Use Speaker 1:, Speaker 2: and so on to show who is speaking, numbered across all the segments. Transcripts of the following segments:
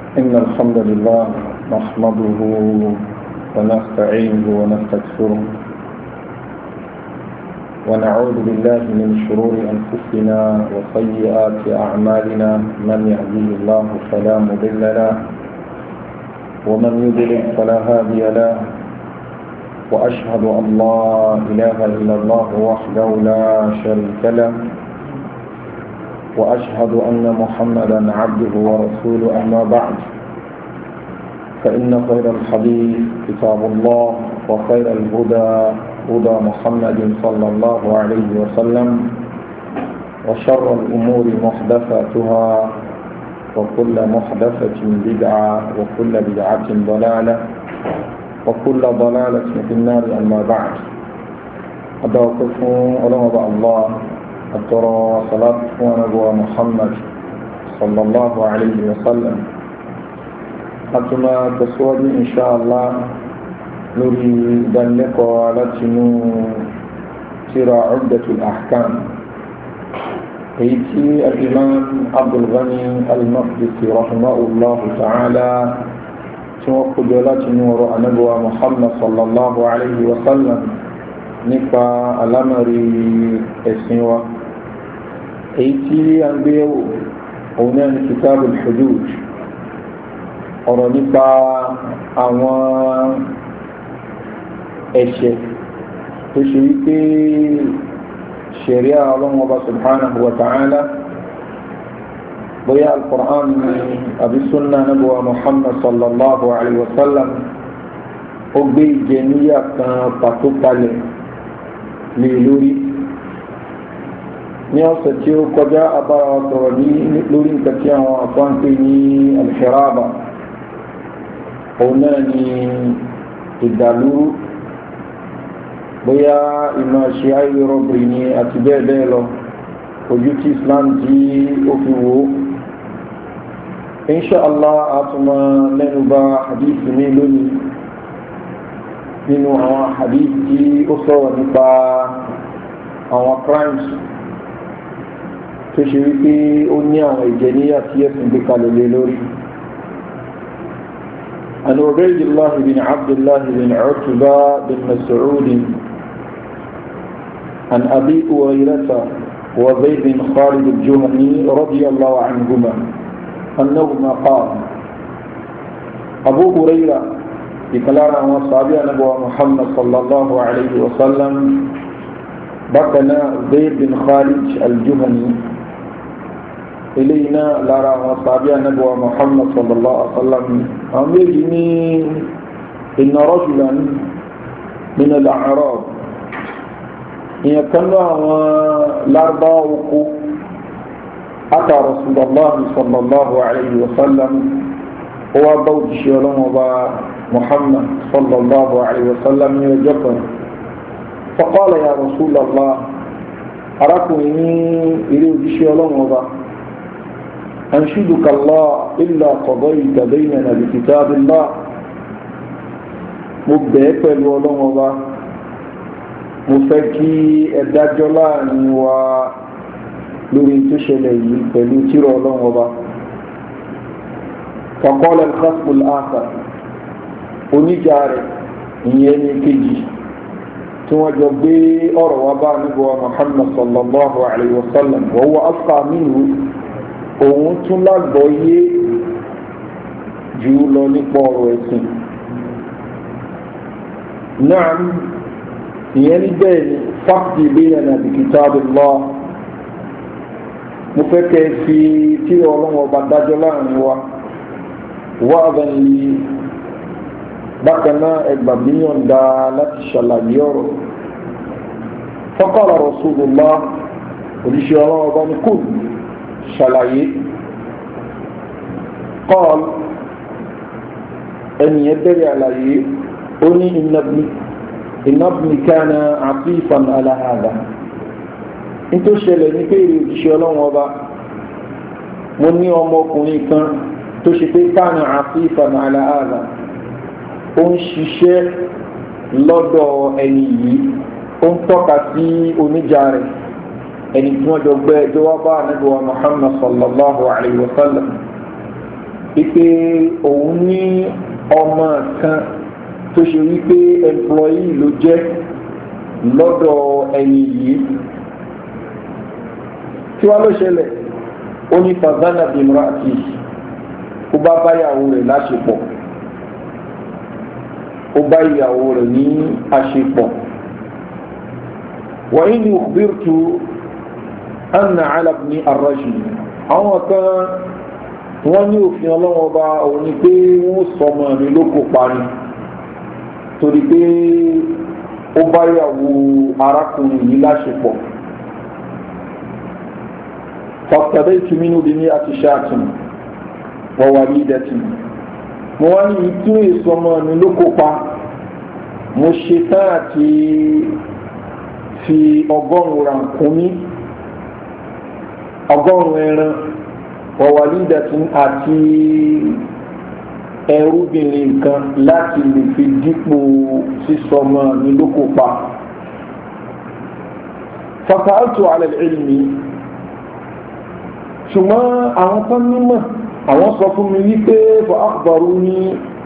Speaker 1: إن الحمد لله نحمده ونستعينه ونستغفره ونعوذ بالله من شرور أنفسنا وسيئات أعمالنا من يهديه الله فلا مضل له ومن يضلل فلا هادي له وأشهد أن لا إله إلا الله وحده لا شريك له وأشهد أن محمدا عبده ورسوله أما بعد فإن خير الحديث كتاب الله وخير الهدى هدى محمد صلى الله عليه وسلم وشر الأمور محدثاتها وكل محدثة بدعة وكل بدعة ضلالة وكل ضلالة في النار أما بعد أدعوكم علماء الله أترى صلاة ونبوة محمد صلى الله عليه وسلم أتما تسودي إن شاء الله نريد أن نقرأ لتنو ترى عدة الأحكام أيتي الإمام عبد الغني المقدسي رحمه الله تعالى توقد لتنو نبوة محمد صلى الله عليه وسلم nípa alámọ̀rí ẹ̀sìn wa èyí tí a ń gbé ẹ̀wò òun náà ní kitabul hudud ọ̀rọ̀ nípa àwọn ẹ̀ṣẹ̀ tó ṣe wípé ṣẹ̀ríà Ọlọ́hun Ọba subhanahu wa ta'ala bóyá al-Qur'an ní àbí sunnah nabuwa Muhammad sallallahu alaihi wasallam ó gbé ìjẹníyà kan pàtó kalẹ̀ lè lórí ní ọ̀sẹ̀ tí ó kọjá abára sọ̀rọ̀ ní lórí nǹkan tí àwọn afọ́npé ní al-hiraba òun náà ni ìdàlúrú bóyá ìmọ̀ ṣe ayé rọ́bìrì ni àti bẹ́ẹ̀ bẹ́ẹ̀ lọ ojú tí Islam tí ó fi wò ó inṣáàlá àtúmọ̀ lẹ́nu bá hadith mi lónìí nínú àwọn hadith tí ó sọ̀rọ̀ nípa àwọn crimes tó ṣe wípé ó ní àwọn ìjẹníyà tí ẹ̀sìn gbé kalẹ̀ lé lórí. عن عبيد الله بن عبد الله بن عتبة بن مسعود عن أبي هريرة وزيد بن خالد الجهني رضي الله عنهما أنهما قال أبو هريرة ìkàlára àwọn sàbí ànábì Muhammad sallallahu alayhi wa sallam bákanáà Zayd bin Khalid al-Juhani eléyìí náà lára àwọn sàbí ànábì Muhammad sallallahu alayhi wa sallam àwọn méjì ní inna rajulan min al-a'rab ìyẹn kan náà àwọn lárúbáwá oko ata Rasulullah sallallahu alayhi wa sallam ó wá bá òjíṣẹ́ ọlọ́wọ́ bá محمد صلى الله عليه وسلم يجبر فقال يا رسول الله أراكني إليه بشي الله وضع أنشدك الله إلا قضيت بيننا بكتاب الله مبدأك الولون وضع مفكي الدجلان ولورين تشلي فلوتر الله وضع فقال الخصم الآخر oníjà rẹ̀ ìyẹn ní kejì tí wọ́n jọ gbé ọ̀rọ̀ wá bá níbo Muhammad sallallahu alayhi wa sallam wa huwa afqa minhu òun tún lágbọ́yé jù lọ nípa ọ̀rọ̀ ẹ̀sìn náà ìyẹn ní bẹ́ẹ̀ ni faqdi baynana bi kitabillah mo fẹ́ kẹ́ fi tí ọlọ́wọ́ bá dájọ́ láàrin wa wa'dhan li bákanáà ẹgbà mílíọ̀n dá láti ṣàlàyé ọ̀rọ̀ faqala Rasulullah òjíṣẹ́ ọlọ́wọ́ bá ní kù ṣàlàyé qal ẹnìyẹn bẹ̀rẹ̀ àlàyé ó ní inna ibni kana atifan ala hadha nítorí ṣẹlẹ̀ ní pé èrè òjíṣẹ́ ọlọ́wọ́ bá mo ní ọmọkùnrin kan tó ṣe pé kana atifan ala hadha ó ń ṣiṣẹ́ lọ́dọ̀ ẹni yìí ó ń tọ́ka sí oníjà rẹ̀ ẹni tí wọ́n jọ gbé ẹjọ́ wá bá ànábì wa Muhammad sallallahu alayhi wa sallam wípé òun ní ọmọ kan tó ṣe wípé employee ló jẹ́ lọ́dọ̀ ẹni yìí tí wá ló ṣẹlẹ̀ ó ní fazana bimrati ó bá báyàwó rẹ̀ láṣepọ̀ ó bá ìyàwó rẹ̀ ní àṣepọ̀ wa inni ukhbirtu anna ala ibni ar-rajul àwọn kan wọ́n ní òfin ọlọ́wọ́ bá òun ni pé wọ́n sọmọ mi ló kó parí torí pé ó bá ìyàwó arákùnrin yìí láṣepọ̀ faqtadaytu minhu bi mi'ati shatin wa walidatin mo wá ní ìtú ìsọmọ mi ló kópa mo ṣe tán àti fi 100 ràkúnmí 100 ẹran wa walidatin àti ẹrúbìnrin kan láti lè fi dípò sísọmọ mi ló kópa fasa'altu ala al-ilmi ṣùgbọ́n àwọn tán mímọ̀ àwọn sọ fún mi wípé fa akhbaruni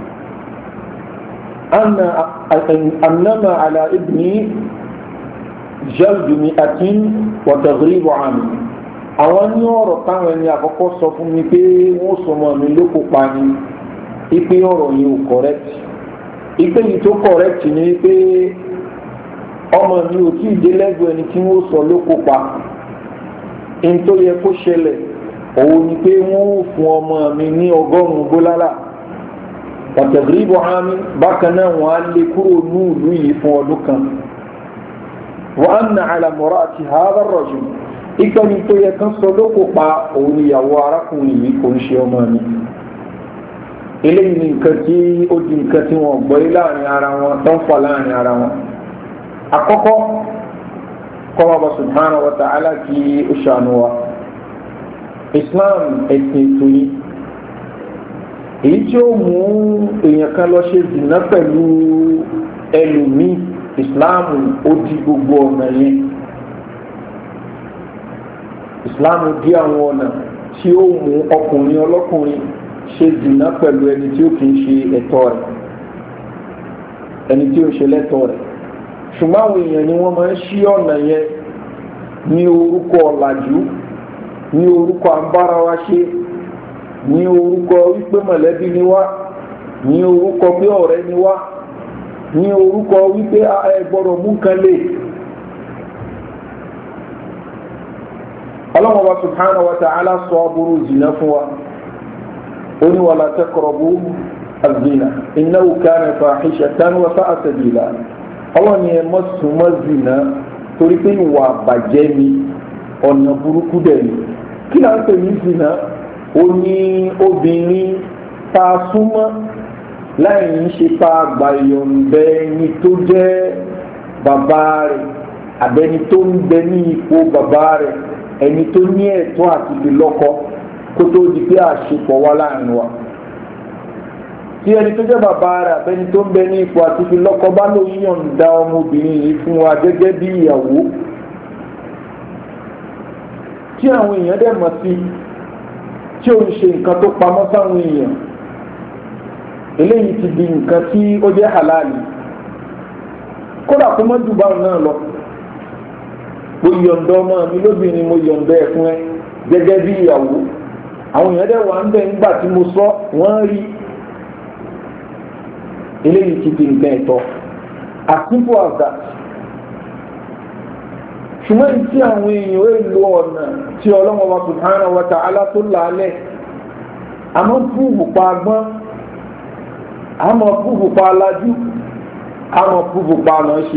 Speaker 1: annama ala ibni jaldu mi'atin wa taghribu 'am àwọn ní ọ̀rọ̀ táwọn ẹni àkọ́kọ́ sọ fún mi pé wọ́n sọmọ mi ló kópa ni ipe ọ̀rọ̀ yìí ò correct ipe yìí tó correct ni pé ọmọ mi ò tí ì dé lẹ́gbẹ̀ẹ́ ẹni tí wọ́n sọ ló kópa in tó yẹ kó ṣẹlẹ̀ òun ni pé wọ́n fún ọmọ mi ní 100 bólálà pàtàkìrìbọ̀ àmì bákan náà wọ́n á lè kúrò ní ìlú yìí fún ọdún kan wọ́n á nà àlàmọ́ra àti hàádà rọ̀jù ìgbẹ́ni tó yẹ kán sọ ló kópa òun ìyàwó arákùnrin yìí kò ń ṣe ọmọ mi eléyìí ni nǹkan tí ó di nǹkan tí wọ́n gbọ́ láàrin ara wọn tó ń fà láàrin ara wọn àkọ́kọ́ kọ́mọ bá subhanahu wa ta'ala kí ó ṣàánú wa islam ẹ̀sìn ètò yìí èyí tí ó mú èèyàn kan lọ ṣe zìnà pẹ̀lú ẹlòmíì islam ó di gbogbo ọ̀nà yẹn islam di àwọn ọ̀nà tí ó mú ọkùnrin ọlọ́kùnrin ṣe zìnà pẹ̀lú ẹni tí ó kì í ṣe ẹ̀tọ́ rẹ̀ ẹni tí ó ṣe lẹ́tọ̀ọ́ rẹ̀ ṣùgbọ́n àwọn èèyàn ni wọ́n máa ń ṣí ọ̀nà yẹn ní orúkọ ọ̀làjú ní orúkọ àbárawa ṣe ní orúkọ wípé mọ̀lẹ́bí ni wá ní orúkọ pé ọ̀rẹ́ ni wá ní orúkọ wípé ẹ gbọ́dọ̀ mú kan lè Allah wa subhanahu wa ta'ala sọ aburú zina fún wa ó ní wala taqrabu az-zina innahu kana fahishatan wa sa'a sabila Allah ni ẹ má súnmọ́ zina torí pé ìwà àbàjẹ́ ni ọ̀nà burúkú dẹ̀ ni kí là ń pè ní zina ó ní obìnrin tá a súnmọ́ láì ń ṣe pa àgbà ìyọ̀ǹbẹ ẹni tó jẹ́ bàbá rẹ̀ àbẹ́ni tó ń bẹ ní ipò bàbá rẹ̀ ẹni tó ní ẹ̀tọ́ àti fi lọ́kọ kó tó di pé àṣepọ̀ wá láàrin wa tí ẹni tó jẹ́ bàbá rẹ̀ àbẹ́ni tó ń bẹ ní ipò àti fi lọ́kọ bá ló yọ̀ǹda ọmọbìnrin yìí fún wa gẹ́gẹ́ bí ìyàwó tí àwọn èèyàn dẹ̀ mọ̀ sí tí ó ń ṣe nǹkan tó pamọ́ sáwọn èèyàn eléyìí ti di nǹkan tí ó jẹ́ halali kódà kó mọ́ jù báwọn náà lọ mo yọ̀ǹda ọmọ mi lóbìnrin mo yọ̀ǹda ẹ̀ fún ẹ gẹ́gẹ́ bí ìyàwó àwọn èèyàn dẹ̀ wà ń bẹ̀ nígbà tí mo sọ wọ́n rí eléyìí ti di nǹkan ẹ̀tọ́ as simple as that ṣùgbọ́n tí àwọn èèyàn ó lo ọ̀nà tí Ọlọ́hun wa subhanahu wa ta'ala tó lálẹ́ àmọ́ púpù pa agbọ́n àmọ́ púpù pa alájú àmọ́ púpù pa àná ṣe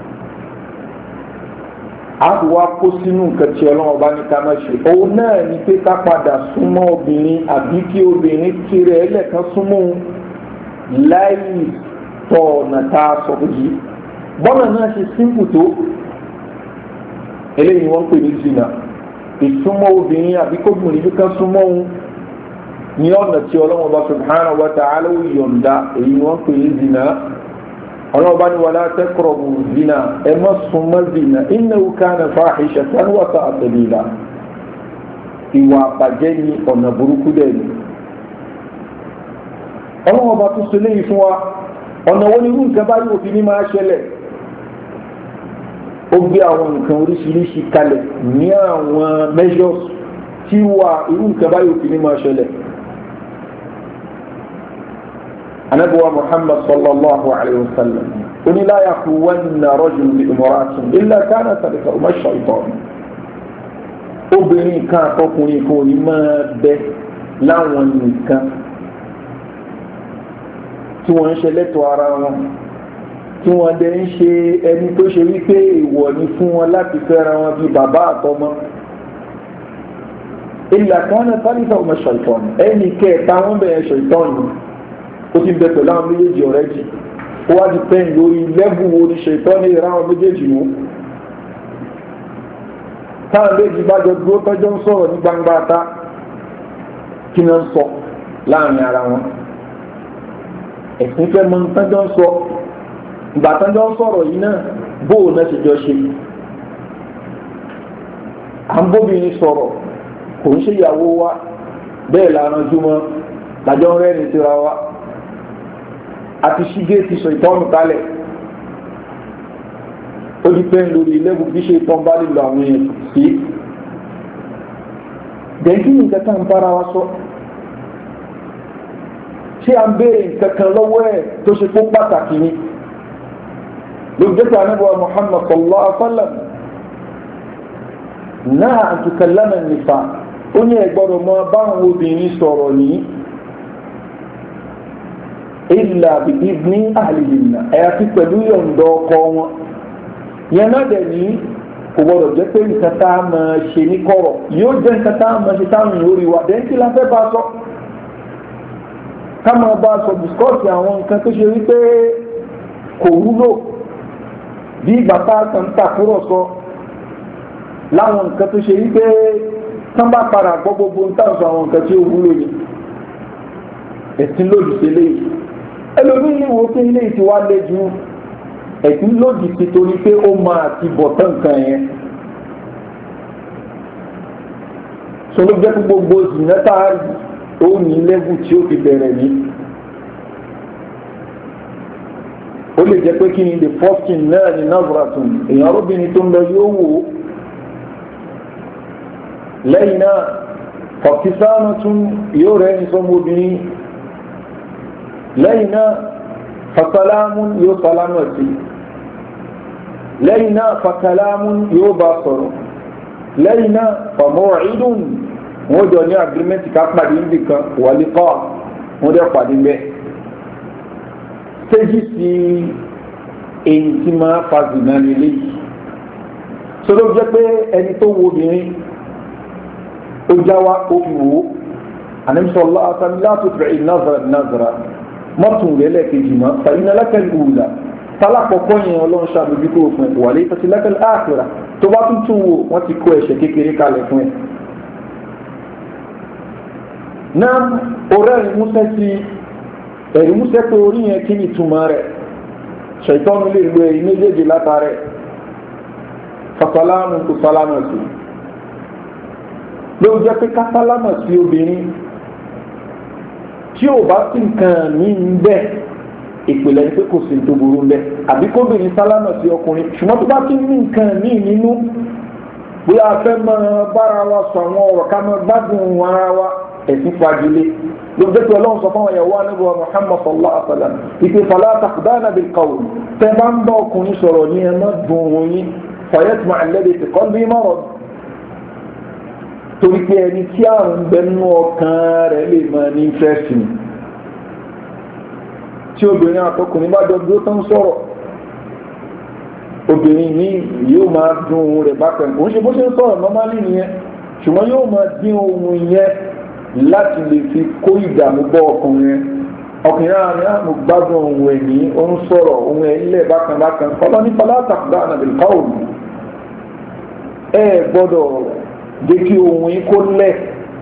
Speaker 1: àbúwá kó sínú nǹkan tí Ọlọ́hun bá ní ká má ṣe òun náà ni pé ká padà súnmọ́ obìnrin àbí kí obìnrin kiri ẹlẹ́kan súnmọ́ òun láì tọ̀ ọ̀nà tá a sọ yìí bọ́nà náà ṣe simple tó eléyìí wọ́n pè ní zina ìsúnmọ́ obìnrin àbí kóbìnrin bí kan súnmọ́ òun ní ọ̀nà tí Ọlọ́hun bá subhanahu wa ta'ala yọ̀ǹda èyí wọ́n pè ní zina Ọlọ́hun bá ní wala taqrabu zina ẹ má súnmọ́ zina innahu kana fahishatan wa sa'a sabila ìwà àbàjẹ́ ní ọ̀nà burúkú dẹ̀ ni ọlọ́run ọba tó ṣe léyìí fún wa ọ̀nà wo ni irú nǹkan báyìí òfin ní máa ṣẹlẹ̀ ó gbé àwọn nǹkan oríṣiríṣi kalẹ̀ ní àwọn measures tí wà irú nǹkan báyìí òfin ní máa ṣẹlẹ̀ anabuwa Muhammad sallallahu alayhi wa sallam oni la yaquwanna rajul bi imra'atin illa kana sadaka uma shaytan obìnrin kan àtọkùnrin kan ní máa bẹ láwọn nìkan tí wọ́n ń ṣe lẹ́tọ̀ọ́ ara wọn tí wọ́n dẹ̀ ń ṣe ẹni tó ṣe wípé ìwọ̀ ni fún wọn láti fẹ́ra wọn bí bàbá àtọmọ illa kana sadaka uma shaytan ẹni kẹta wọn bẹ̀rẹ̀ shaytan ni ó ti bẹ pẹ̀lú àwọn méjèèjì ọ̀rẹ́ jì ó wá di pẹ́ǹ lórí lẹ́bù wo ni ṣètọ́ ní ìran àwọn méjèèjì mú táwọn méjì bá jọ dúró tọ́jọ́ ń sọ̀rọ̀ ní gbangba ta kí ni ń sọ láàrin ara wọn ẹ̀sìn fẹ́ mọ tọ́jọ́ ń sọ ìgbà tọ́jọ́ ń sọ̀rọ̀ yìí náà bóò náà ṣe jọ ṣe à ń bóbìnrin sọ̀rọ̀ kò ń ṣe ìyàwó wa bẹ́ẹ̀ láranjú mọ́ lájọ́ ń rẹ́rìn síra wa àti ṣígé ti sọ ìtọ́nù kalẹ̀ ó di pé lórí ilébù bí ṣe ìtọ́n bá lè lọ àwọn èèyàn sí dẹ̀kí nǹkan kan bára wa sọ ṣé à ń béèrè nǹkan kan lọ́wọ́ ẹ̀ tó ṣe kó pàtàkì ni ló jẹ́ pé anábọ̀ Muhammad sallallahu alaihi wa sallam náà àtúkàlámà nìfà ó ní ẹ̀gbọ́dọ̀ mọ báwọn obìnrin sọ̀rọ̀ nìyí illa bi idni ahlihinna àyàfi pẹ̀lú yọ̀ǹda ọkọ wọn yẹn náà dẹ̀ ní kò gbọdọ̀ jẹ́ pé nǹkan tá a máa ṣe ní kọ̀rọ̀ yóò jẹ́ nǹkan tá a máa ṣe táwọn èèyàn rí wa dẹ́ńtì la fẹ́ bá a sọ ká máa bá a sọ bìskọ́ọ̀tì àwọn nǹkan tó ṣe wípé kò wúlò bí ìgbà tá a kàn ń tàkúrọ̀sọ láwọn nǹkan tó ṣe wípé tán bá padà gbọ́ gbogbo ń tàn sọ àwọn nǹkan tí ó wúlò ni ẹ̀sìn lòdì sí eléyìí ẹlòmíín ní wo pé ilé ìtì wá lé ju ẹ̀sìn lòdì sí torí pé ó máa ti bọ̀ tán nǹkan yẹn sọlọ́ jẹ́ gbogbo zinata ó ní lẹ́vù tí ó fi bẹ̀rẹ̀ ní ó lè jẹ́ pé kí ni the first thing náà ni nazratun èèyàn arúbìnrin tó ń lọ yóò wò ó lẹ́yìn náà fọ̀kísánà tún yóò rẹ̀ ní sọmọ obìnrin lẹ́yìn náà fasalamun yóò salamu sí lẹ́yìn náà fakalamun yóò bá sọ̀rọ̀ lẹ́yìn náà famaw'idun wọ́n jọ ní agreement ká pàdé níbi kan wa liqa wọ́n dẹ̀ pàdé bẹ́ẹ̀ stéjì sí èyí tí máa fa zìnà nílé yìí sọ́dọ̀ jẹ́ pé ẹni tó wo obìnrin ó jáwá ó fi wò ó ànímsọ̀lá àtàlá tó fẹ̀ ìnázara mọ́tún rẹ̀ lẹ́ẹ̀kejì mọ́ fàyínà lákàlì òòlà tálákọ̀ọ́kọ́ yẹn ọlọ́run ṣàbójú kó fún ẹ̀ wà lè tàbí lákàlì àkìrà tó bá tún tún wò wọ́n ti kó ẹ̀ṣẹ̀ kékeré kalẹ̀ fún ẹ̀. náà ọ̀rẹ́ ẹ̀rí músẹ́ pé orí yẹn kí ni túmọ̀ rẹ̀ ṣètọ́nù lè lo èyí méjèèjì látàrẹ̀ fasalámù tó sálámù sí ló jẹ́ pé ká sálámù sí obìnrin tí ò bá sí nǹkan ní ń bẹ́ ìpìlẹ̀ ní pé kò sí tó burú ń bẹ́ àbí kóbìnrin sálámà sí ọkùnrin ṣùgbọ́n tó bá sí ní nǹkan ní nínú bóyá a fẹ́ máa bára wa sọ àwọn ọ̀rọ̀ ká máa gbádùn ara wa ẹ̀sìn fagilé ló jẹ́ pé ọlọ́run sọ fún ọ̀yẹ̀wò anábọ̀ Muhammad sallallahu alaihi wa sallam ìpè fala taqdana bil qawl tẹ́ bá ń bá ọkùnrin sọ̀rọ̀ ní ẹ má dùn òun yín fayatma alladhi fi qalbi marad torí pé ẹni tí àrùn bẹnu ọkàn rẹ̀ lè máa ní ìfẹ́sìn tí obìnrin àtọkùnrin bá jọ dúró tán sọ̀rọ̀ obìnrin ní yóò máa dún ohun rẹ̀ bákan kò ń ṣe bó ṣe ń sọ̀rọ̀ normally nìyẹn ṣùgbọ́n yóò máa dín ohun yẹn láti lè fi kó ìdààmú bọ́ ọkùnrin ọkùnrin àárín àmú gbádùn ohun ẹ̀ ní ó ń sọ̀rọ̀ ohun ẹ̀ ńlẹ̀ bákan bákan ọlọ́ ní fala taqda'na bil qawl ẹ gbọ́dọ̀ jẹ́ kí ohun yìí kó lẹ̀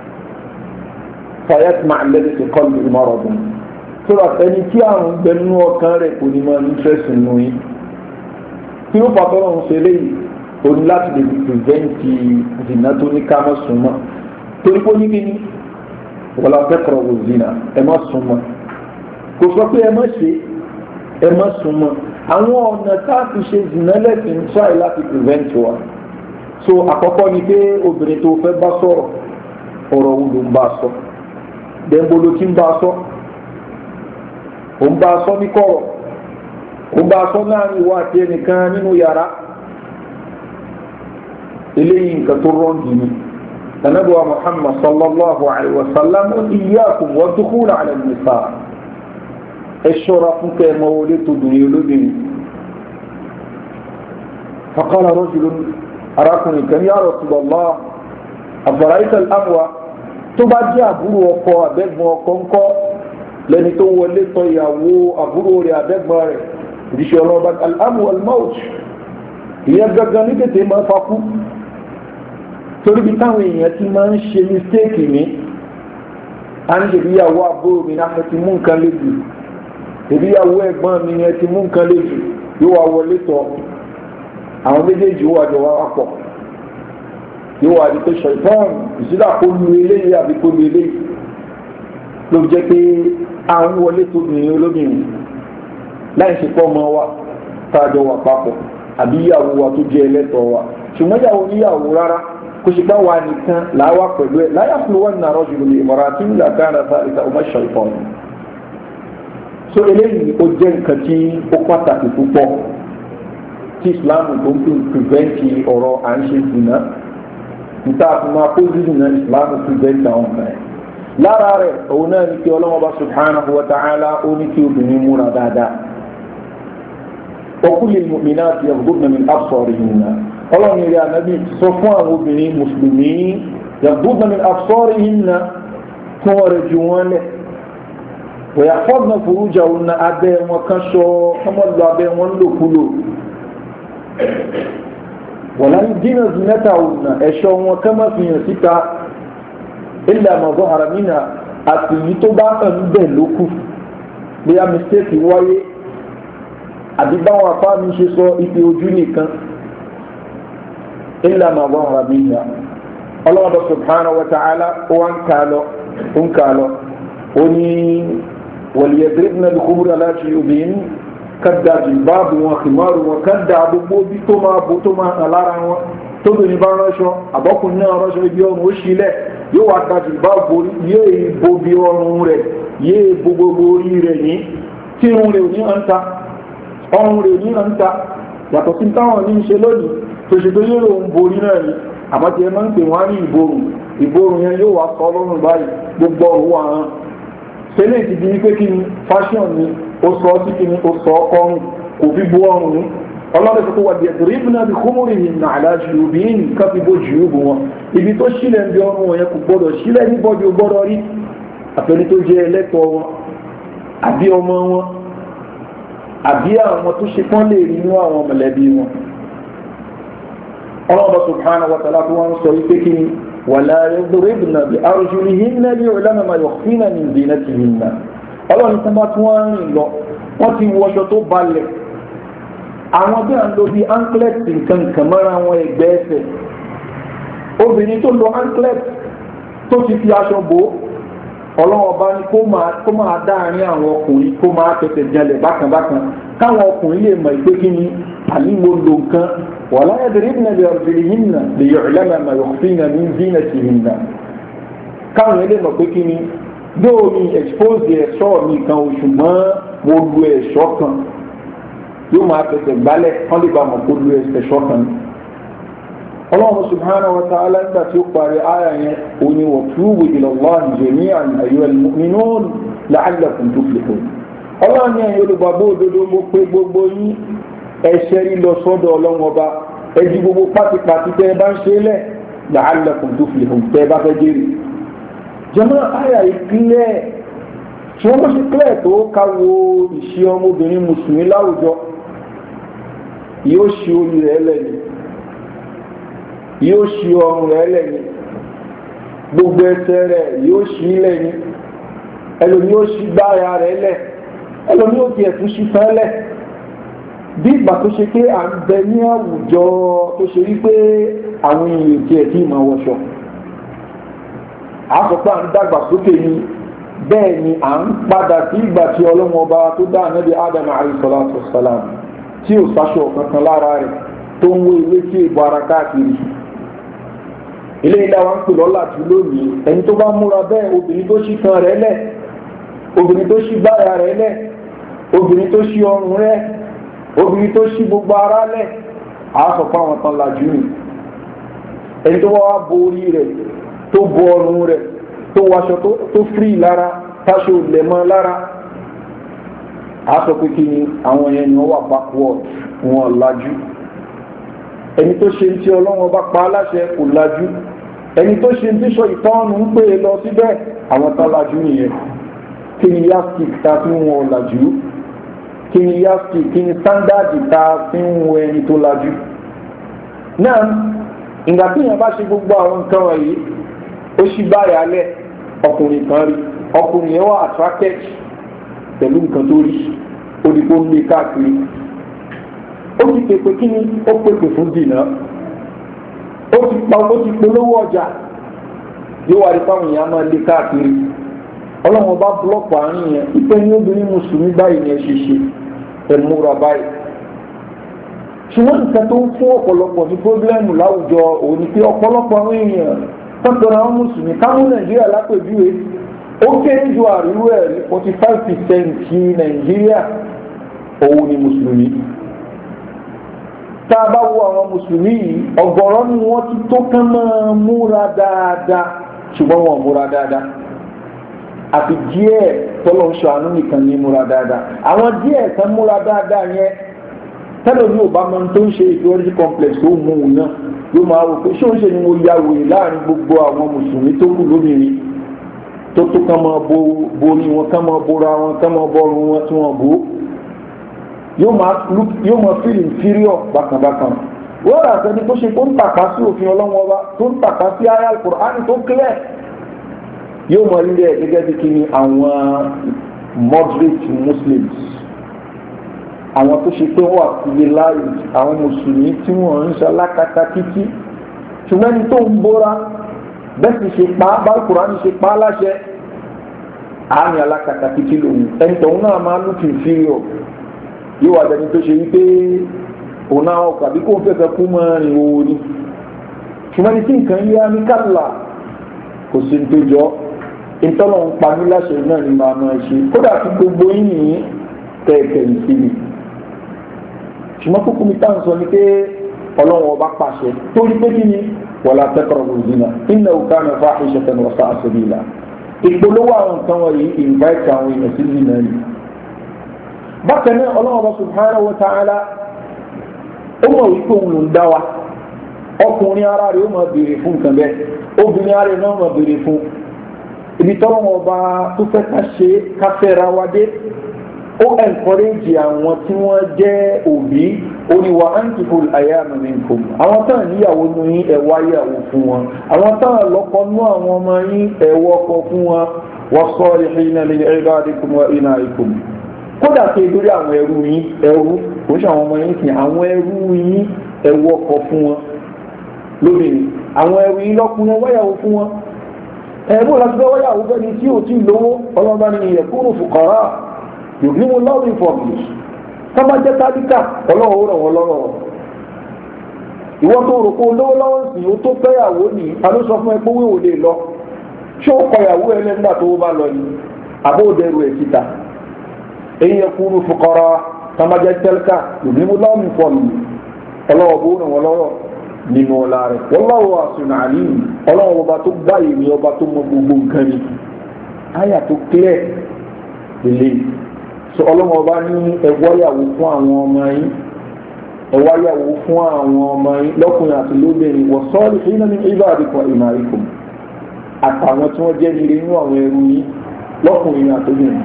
Speaker 1: fayatma alladhi fi qalbi maradun sọ́dọ̀ ẹni tí àrùn gbẹnú ọkàn rẹ̀ kò ní máa ní tẹ́sí nù yín kí ló fà tọ́lọ́ ń ṣe léyìí o ní láti lè pìrìvẹ́ǹtì zina tó ní ká má súnmọ́ torí pé ní kíni wala taqrabu zina ẹ má súnmọ́ kò sọ pé ẹ má ṣe ẹ má súnmọ́ àwọn ọ̀nà tá a fi ṣe zìnà lẹ́sìn try láti prevent wa so àkọ́kọ́ ni pé obìnrin tó fẹ́ bá sọ̀rọ̀ ọ̀rọ̀ wo ló ń bá sọ dẹ́nbó ló ti ń bá sọ ò ń bá sọ ní kọ̀rọ̀ ò ń bá sọ láàrin ìwọ àti ẹnìkan nínú yàrá eléyìí nǹkan tó rọ́ǹgì ni tanabuwa Muhammad sallallahu alaihi wa sallam iyyakum wa dukhul ala an-nisa ẹ ṣọ́ra fún kẹ́ ẹ mọ wọlé tó dùn yìí olóbìnrin faqala rajulun arákùnrin kan ya Rasulullah afara'ayta al-amwa tó bá jẹ́ àbúrò ọkọ abẹ́gbọ́n ọkọ ńkọ́ lẹ́ni tó wọlé tọ̀ ìyàwó àbúrò rẹ̀ abẹ́gbọ́n rẹ̀ ìdíṣẹ́ ọlọ́ba al-amwa al-mawt ìyẹn gangan ní tètè máa fakú torí bí táwọn èèyàn ti máa ń ṣe mistake ní a ń ṣèbí ìyàwó àbúrò mi náà ti mú nǹkan léjù ìbí ìyàwó ẹ̀gbọ́n mi yẹn ti mú nǹkan léjù yóò wá wọlé tọ̀ àwọn méjèèjì ó wà jọ wá pọ̀ yóò wá di pé ṣọ̀ìtàn ìṣúdà kó lu eléyìí àbí kó lu eléyìí ló jẹ́ pé àwọn wọlé tó bìnrin olóbìnrin láì ṣe pọ́ ọmọ wa táàjọ wà papọ̀ àbí ìyàwó wa tó jẹ́ ẹlẹ́tọ̀ọ́ wa ṣùgbọ́n ìyàwó níyàwó rárá kò ṣe bá wa nìkan làwa pẹ̀lú ẹ̀ láyà fún wọn náà rọ́jò lórí ìmọ̀ràn àti ìlà káàrà sáà ọmọ ṣọ̀ìtàn so eléyìí ó jẹ́ nǹkan tí ó pàtàkì púpọ̀ tí Islam tó ń prevent ọ̀rọ̀ à ń ṣe ìdùnnà níta fún wa kó ìdùnnà Islam prevent àwọn kan ẹ̀ lára rẹ̀ òun náà ní kí ọlọ́wọ́ bá subhanahu wa ta'ala ó ní kí obìnrin múra dáadáa وكل المؤمنات يغضضن من أبصارهن ọlọ́run ní ilé ànábì sọ fún àwọn obìnrin mùsùlùmí يغضضن من أبصارهن kí wọ́n rẹ̀ ju wọn lẹ̀ ويحفظن فروجهن abẹ́ wọn kan ṣọ́ ọmọlú abẹ́ wọn lòkulò ولا يبدين زينتهن ẹ̀ṣọ́ wọn kan má fi hàn síta إلا ما ظهر منها àti yìí tó bá hàn bẹ́ẹ̀ lókù bí a mistake wáyé àbí báwọn afá mi ṣe sọ ipe ojú nìkan illa ma zahara minha Allah subhanahu wa ta'ala ó wá ń kà lọ ó ní waliyadribna bi khumurihinna ala juyubihinna kádà jìbáàbù wọn khimaru wọn kádà gbogbo bí tó máa bó tó máa hàn lára wọn tóbi ní bá ránṣọ àbọ́kùnrin náà ránṣọ ibi ọrùn ó ṣílẹ̀ yóò wá da jìbáàbù yéé bo bí ọrùn rẹ̀ yéé bo gbogbo orí rẹ̀ yìí tí irun rẹ̀ ò ní hàn ta ọrùn rẹ̀ ní ọ̀ǹta yàtọ̀ sí táwọn ní ṣe lónìí tó ṣe tó yóò ń borí náà ni àbájẹ ẹ máa ń pè wọ́n ní ìborùn yẹn yóò wá sọ lọ́rùn báyìí gbogbo ọ̀rùn wà hàn ṣẹlẹ̀ ti di wípé kí ni fashion ni ó sọ sí kí ni ó sọ ọrùn kò fi bo ọrùn ní ọlọ́dẹ tó kó wà díẹ̀ torí ìbùnà bí kúmùrì yìí nà àdájú obìnrin ká fi bó jù ú bù wọn ibi tó sílẹ̀ ń bí ọrùn wọn yẹn kò gbọdọ̀ sílẹ̀ ní bọ́dí ó gbọdọ̀ rí àtẹni tó jẹ́ ẹlẹ́tọ̀ọ́ wọn àbí ọmọ wọn àbí àwọn tó ṣe pọ́n lè rí inú àwọn mọ̀lẹ́bí wọn Allah subhanahu wa ta'ala tó wọ́n sọ wípé kí ni wala yadribna bi arjulihinna liya'lama ma yukhfina min zinatihinna ọlọ́run tó bá tún wọ́n rìn lọ wọ́n ti wọṣọ tó balẹ̀ àwọn bí à ń lo bí anklet nǹkan mọ́ra àwọn ẹgbẹ́ ẹsẹ̀ obìnrin tó lo anklet tó ti fi aṣọ bò ọlọ́wọ́ bá ní kó máa dáàrin àwọn ọkùnrin kó máa tẹ̀sẹ̀ jẹlẹ̀ bákanbákan káwọn ọkùnrin lè mọ̀ ìpé kí ni àlíwo lo nǹkan wala yadribna bi arjulihinna liyu'lama ma yukhfina min zinatihinna káwọn ilé mọ̀ pé kí ni yóò ní expose ẹ̀ṣọ́ mi kan oṣù mọ́ mo lu ẹ̀ṣọ́ kan yóò máa tẹ̀sẹ̀ gbálẹ̀ wọ́n lè bá mọ̀ kó lu ẹ̀ṣọ́ kan Allah subhanahu wa ta'ala nígbà tí ó parí àyà yẹn ó ní wa tubu ila Allahi jami'an ayyuhal mu'minun la'allakum tuflihun Allah ní ẹ̀yin olùgbàgbọ́ òdodo mo pé gbogbo yín ẹ̀ṣẹ̀ rí lọ sọ́dọ̀ ọlọ́run ọba ẹ̀jú gbogbo pátipàti tẹ́ ẹ bá ń ṣe lẹ̀ la'allakum tuflihun tẹ́ ẹ bá fẹ́ jèrè jẹ́mọ́ àyà ìpínlẹ̀ tí wọ́n bá ṣe pílẹ̀ tó káwo ìṣe ọmọbìnrin mùsùlùmí láwùjọ yóò ṣe orí rẹ̀ lẹ́yìn yóò ṣí ọrùn rẹ̀ lẹ́yìn gbogbo ẹsẹ̀ rẹ̀ yóò ṣí lẹ́yìn ẹlòmí yóò ṣí gbáya rẹ̀ lẹ̀ ẹlòmí yóò tiẹ̀ tún ṣí fẹ́lẹ̀ bí ìgbà tó ṣe pé à ń bẹ ní àwùjọ tó ṣe rí pé àwọn èèyàn tiẹ̀ tí máa wọṣọ àsopá ń dàgbà sókè ní bẹ́ẹ̀ ni à ń padà sí ìgbà tí ọlọ́run ọba tó dá ànábì Adam alayhi salatu wassalam tí ò sáṣọ kankan lára rẹ̀ tó ń wé ewé tí ègbò ara káàkiri. ilé ilé wa ń pè lọ́la tí lónìí ẹni tó bá múra bẹ́ẹ̀ obìnrin tó ṣí kan rẹ̀ lẹ̀, obìnrin tó ṣí gbáyà rẹ̀ lẹ̀, obìnrin tó ṣí ọrùn rẹ̀, obìnrin tó ṣí gbogbo ara lẹ̀, àá sọ pé àwọn kan lajú ni. ẹni tó wá bo orí rẹ̀ tó bo ọrùn rẹ̀ tó wáṣọ tó fírì lára táṣọ lẹ̀mọ́ lára, àá sọ pé kí ni àwọn yẹn ni wọ́n wà backward, wọn lajú. ẹni tó ṣe tí ọlọ́wọ́n bá pa aláṣẹ kò lajú, ẹni tó ṣe tí sọ ìtọ́nù ń pè lọ síbẹ̀ àwọn tán lajú nìyẹn. kí ni yastik ta fi ń wọn lajú, kí ni yastik, kí ni sándàdì ta fi ń wọn ẹni tó lajú. náà ìgbà tí èèyàn bá ṣe gbogbo àwọn nǹkan wọ̀nyí ó ṣì báyà lẹ̀, ọkùnrin kan rí, ọkùnrin yẹn wà attracted pẹ̀lú nǹkan tó rí, ó di kó ń lé káàkiri. ó ti pèpè kí ni ó pèpè fún dìnnà, ó ti polówó ọjà, yóò wá rí fáwọn èèyàn máa lé káàkiri. ọlọ́run bá búlọ́ọ̀kì àárín yẹn ìpè ní obìnrin mùsùlùmí báyìí ni ẹ ṣe ṣe ẹ̀múra báyìí. ṣùgbọ́n nǹkan tó ń fún ọ̀pọ̀lọpọ̀ ní pọ́blẹ́mù láwùjọ òun ni pé ọ̀pọ̀lọpọ̀ àwọn èèyàn tọ́tọ̀rọ̀ àwọn mùsùlùmí káwọn nàìjíríà lápèjúwe ó kéré ju àríwú ẹ̀ 45% ti nàìjíríà òun ni mùsùlùmí. tá a bá wo àwọn mùsùlùmí yìí ọ̀gọ̀rọ̀ ni wọ́n ti tó kán máa múra dáadáa ṣùgbọ́n wọn múra dáadáa. àfi díẹ̀ tọ́lọ́ ń ṣàánú nìkan ní múra dáadáa. àwọn díẹ̀ kan múra dáadáa yẹn tẹ́lẹ̀ ní obama tó ń ṣe security complex tó mú un náà yóò máa rò pé ṣé ó ń ṣe ni mo ya wòye láàrin gbogbo àwọn mùsùlùmí tó kù lóbìnrin tó kán máa borí wọn, kán máa bora wọn, kán máa bọ́run wọn tí wọ́n bò ó. yóò máa feel inferior bákanbákan. wọ́n rà sẹ́ni tó ṣe tó ń tàpá sí òfin ọlọ́wọ́n ọba, tó ń tàpá sí ayé Al-Qur'an tó clear, yóò máa rí rẹ̀ gẹ́gẹ́ bí kí ni àwọn moderate Muslims, àwọn tó ṣe pé wà civilized, àwọn mùsùlùmí tí wọ́n ń ṣe alákatá títí. ṣùgbọ́n ẹni tó ń bóra bẹ́ẹ̀ sì ṣe pa bá Kùránì ṣe pa láṣẹ àmì alákatá títí lòun, ẹni tòun náà máa look inferior. yóò wà dẹni tó ṣe wípé òun náà ọkọ̀ àbí kó fẹ́ kú mọ́ rìn owó ni. ṣùgbọ́n ẹni tí nǹkan yá ní kálà kò sí ní tó jọ ìtọ́nà ń pa ní láṣẹ náà ni màá máa ṣe, kódà tí gbogbo yìnyín kẹ̀kẹ́ ìsinmi. ṣùgbọ́n kókó mi táwọn sọ ni pé ọlọ́run ọba pàṣẹ torí pé kí ni wala taqrabu zina innahu kana fahishatan wa sa'a sabila. ìpolówó àwọn nǹkan wọ̀nyí invite àwọn èèyàn sí zina ni. bákan náà ọlọ́run ọba subhanahu wa ta'ala ó mọ̀ wípé òun ló ń dá wa. ọkùnrin ara rẹ̀ ó máa béèrè fún nǹkan bẹ́ẹ̀, obìnrin ara rẹ̀ náà máa béèrè fún. ibi tọ́lọ́run ọba tó fẹ́ ká ṣe ká fẹ́ra wa dé, ó encourage àwọn tí wọ́n jẹ́ òbí oníwà ankihul ayama minkum. àwọn táwọn níyàwó nú yín ẹ wá yàwó fún wọn, àwọn táwọn lọ́kọ nú àwọn ọmọ yín ẹ wọ́kọ fún wọn. was-salihina min ibadikum wa inaikum. kódà pé lórí àwọn ẹrú yín, ẹrú kò ṣe àwọn ọmọ yín sìn, àwọn ẹrú yín ẹ wọ́kọ fún wọn lóbìnrin, àwọn ẹrú yín lọ́kùnrin wáyàwó fún wọn. ẹ̀rú láti fẹ́ wáyàwó fẹ́ni tí ò tí lówó ọlọ́ba ni yakunu fuqara yòókù lọ́rùn ìfọ̀mù sábà jẹ́ tálíkà ọlọ́run ràn wọ́n lọ́rọ̀. ìwọ tó rò pé olówó lọ́wọ́ sí o tó fẹ́yàwó ní aló sọ fún ẹ pé wíwò lè lọ ṣé ó kọyàwó ẹ lẹ́gbà tó bá lọ ni àbó dẹrù ẹ̀ síta. èyí yẹ kúrú fuqara sábà jẹ́ tálíkà yòókù lọ́rùn ìfọ̀mù ọlọ́run bó ràn wọ́n lọ́rọ̀ nínú ọlá rẹ̀. wallahu wasi'un alim, ọlọ́run ọba tó gbáyé ní ọba tó mọ gbogbo nǹkan ni. àyà tó clear lè so ọlọ́mọ ọba ní ẹwáyàwó fún àwọn ọmọ yín, ẹwáyàwó fún àwọn ọmọ yín lọ́kùnrin àti lóbìnrin was-salihina min ibadikum wa imaikum, àtàwọn tí wọ́n jẹ́ nílé inú àwọn ẹrú yín lọ́kùnrin àti lóbìnrin.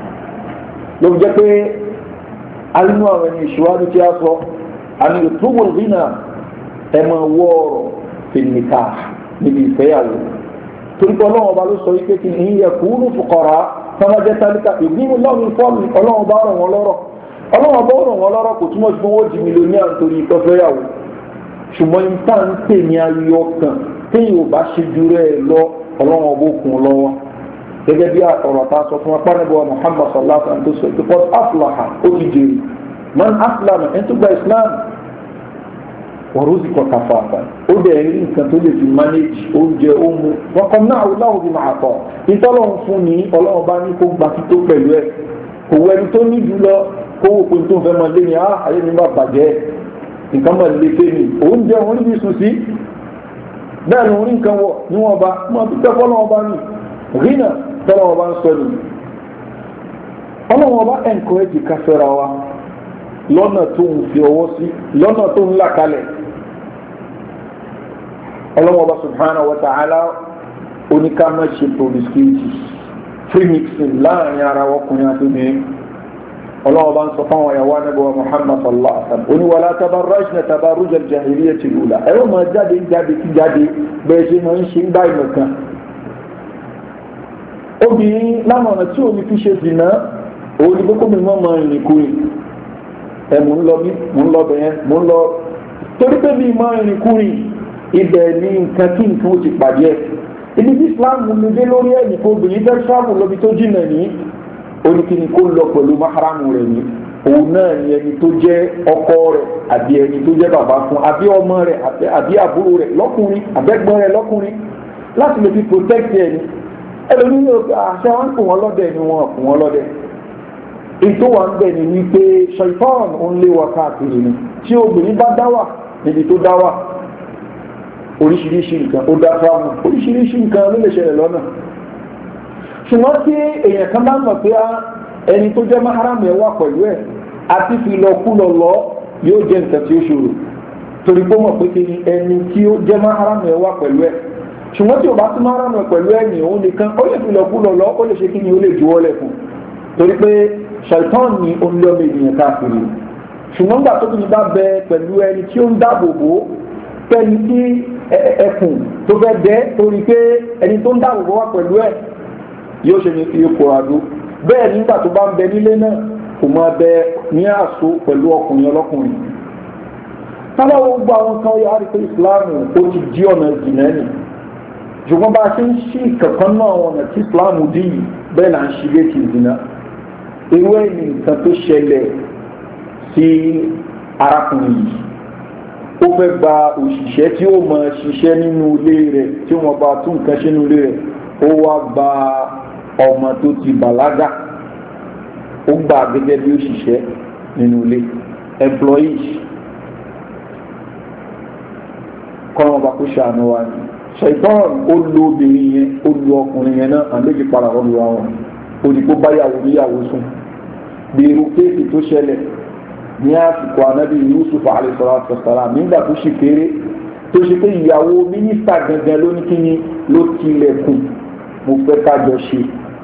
Speaker 1: ló jẹ́ pé alínú àwọn ẹni ìṣíwájú tí a sọ àmì ìtúbọ̀ zina ẹ máa wọ́ ọ̀rọ̀ fìníkà níbi ìfẹ́yàwó torí pé ọlọ́run ọba ló sọ wípé kí ni yakunu fuqara sábà jẹ́ tálíkà ìgbìmù lọ́rùn fọ́ọ̀mù ọlọ́run bá ràn wọ́n lọ́rọ̀, ọlọ́run bá ràn wọ́n lọ́rọ̀ kò túmọ̀ sí pé wọ́n di mílíọ̀nìyà nítorí ìtọ́fẹ́yàwó. ṣùgbọ́n níta ń pè ní ayọ̀ kan téèyàn ò bá ṣe ju rẹ̀ lọ ọlọ́run ọba òkun lọ́wọ́. gẹ́gẹ́ bí ọ̀rọ̀ ta sọ fún apá níbo Muhammad sallallahu alaihi wasallam tó sọ pé aflaha ó ti jèrè man aslama ẹni tó gba Islam wàrúzìkọ̀ kàfàfà ó dẹ̀ rí nǹkan tó lè fi manage oúnjẹ ohun wọn kọ́ náà láwùjọ bí máa tọ̀ ìtọ́lọ́run fún ní ọlọ́run bá ní kó gba tító pẹ̀lú ẹ̀ kò wẹ́ni tó ní jùlọ kó wò pé tó ń fẹ́ máa lé ní ayé mi máa bàjẹ́ nǹkan máa lè fẹ́ mi oúnjẹ òun níbi sùn sí bẹ́ẹ̀ ni orí nǹkan wọ̀ níwọ̀n bá máa fi tẹ́ fọ́lọ́wọ́ bá ní rínà tọ́lọ́wọ́ bá ń sọ ní ọlọ́wọ́ bá encourage ká fẹ́ra wa lọ́nà tó ń fi ọwọ́ sí lọ́nà tó ń là kalẹ̀ ọlọ́wọ́ bá subhanahu wa ta'ala oníkàmá ṣe promiscuity free mixing láàrin ara ọkùnrin àti obìnrin ọlọ́wọ́ bá ń sọ fáwọn ìyàwó anábọ̀ Muhammad sallallahu alaihi wasallam oníwàlá tabarrajna tabarruj al-jahiliyyati al-ula ẹ̀rọ máa jáde kí jáde bẹ́ẹ̀ ṣe máa ń ṣe ń bá ìmọ̀ kan obìnrin lánàá ọ̀nà tí omi fi ṣe zìnà òun ni kókó mi mọ́ máa rìn kúrì ẹ̀ mò ń lọ bí mò ń lọ bẹ̀yẹn mò ń lọ torí pé mi máa rìn kúrì ibẹ̀ ní nǹkan kí nǹkan ó ti pàdé ẹ̀ ibi tí Islam mú dé lórí ẹ̀ nìkan obìnrin fẹ́ sáàmù lọ́bi tó jìnà ní oníkíni kó lọ pẹ̀lú maharamu rẹ̀ ní òun náà ni ẹni tó jẹ́ ọkọ rẹ̀ àbí ẹni tó jẹ́ bàbá fún àbí ọmọ rẹ̀ àbí àbúrò rẹ̀ lọ́kùnrin àbẹ́gbọ́n rẹ̀ lọ́kùnrin láti lè fi protect ẹni ẹlòmí ní àṣẹ wọn kò wọn lọ́dẹ ni wọn kò wọn lọ́dẹ ètò wa ń bẹ̀ ni wípé ṣaitan ń lé wa káàkiri ni tí obìnrin bá dá wà níbi tó dá wà oríṣiríṣi nǹkan ó dá fáwọn oríṣiríṣi nǹkan ló lè ṣẹlẹ̀ lọ́nà ṣùgbọ́n tí èèyàn kan bá mọ̀ pé ẹni tó jẹ́ maharam ẹ̀ wà pẹ̀lú ẹ̀ àti fi lọ kú lọ lọ yóò jẹ́ nǹkan tí ó ṣòro torí pé mọ̀ pé kí ni ẹni tí ó jẹ́ maharam ẹ̀ wà pẹ̀lú ẹ̀ ṣùgbọ́n tí o bá tún maharam ẹ̀ pẹ̀lú ẹ̀ ní òun nìkan ó lè fi lọ kú lọ lọ ó lè ṣe kí ni ó lè juwọ́ lẹ̀ fún torí pé ṣàìtàn ni ó ń lọ́mọ ènìyàn káàkiri ṣùgbọ́n gbà tó ti bá bẹ pẹ̀lú ẹni tí ó ń dáàbò bò pẹ̀lú tí ẹkùn tó fẹ́ dẹ́ torí pé ẹni tó ń dáàbò bò wá pẹ̀lú ẹ̀ yóò ṣe ní fi ipò àdó bẹ́ẹ̀ nígbà tó bá ń bẹ nílé náà kò máa bẹ ní àṣọ pẹ̀lú ọkùnrin ọlọ́kùnrin tábàwọ̀ gbogbo àwọn kan yà á rí pé ìsìláàmù ó ti di ọ̀nà ìjìnà ẹ̀nì ṣùgbọ́n bá a ṣe ń ṣí kankan náà ọ̀nà tí ìsìláàmù dì yìí bẹ́ẹ̀ là ń ṣí létí ìdìnnà irú ẹ̀ ní nǹkan tó ṣẹlẹ̀ sí arákùnrin yìí ó fẹ́ gba òṣìṣẹ́ tí ó máa ṣiṣẹ́ nínú ilé rẹ̀ tí wọ́n bá tún nǹkan ṣe nínú ilé rẹ̀ ó wá gba ọmọ tó ti bàlágà ó gbà gẹ́gẹ́ bí òṣìṣẹ́ nínú ilé employees kọ́nà ọba kó ṣàánú wa ni ṣàìtàn ó lo obìnrin yẹn ó lo ọkùnrin yẹn náà àméjì para wọn lu àwọn òdìgbò báyàwó níyàwó sùn bí irú kéèkì tó ṣẹlẹ̀ ní àsìkò ànábì Yusuf alayhi salatu wassalam nígbà tó ṣe kéré tó ṣe pé ìyàwó mínísítà gangan ló ní kíni ló tilẹ̀kùn mo fẹ́ kájọ ṣe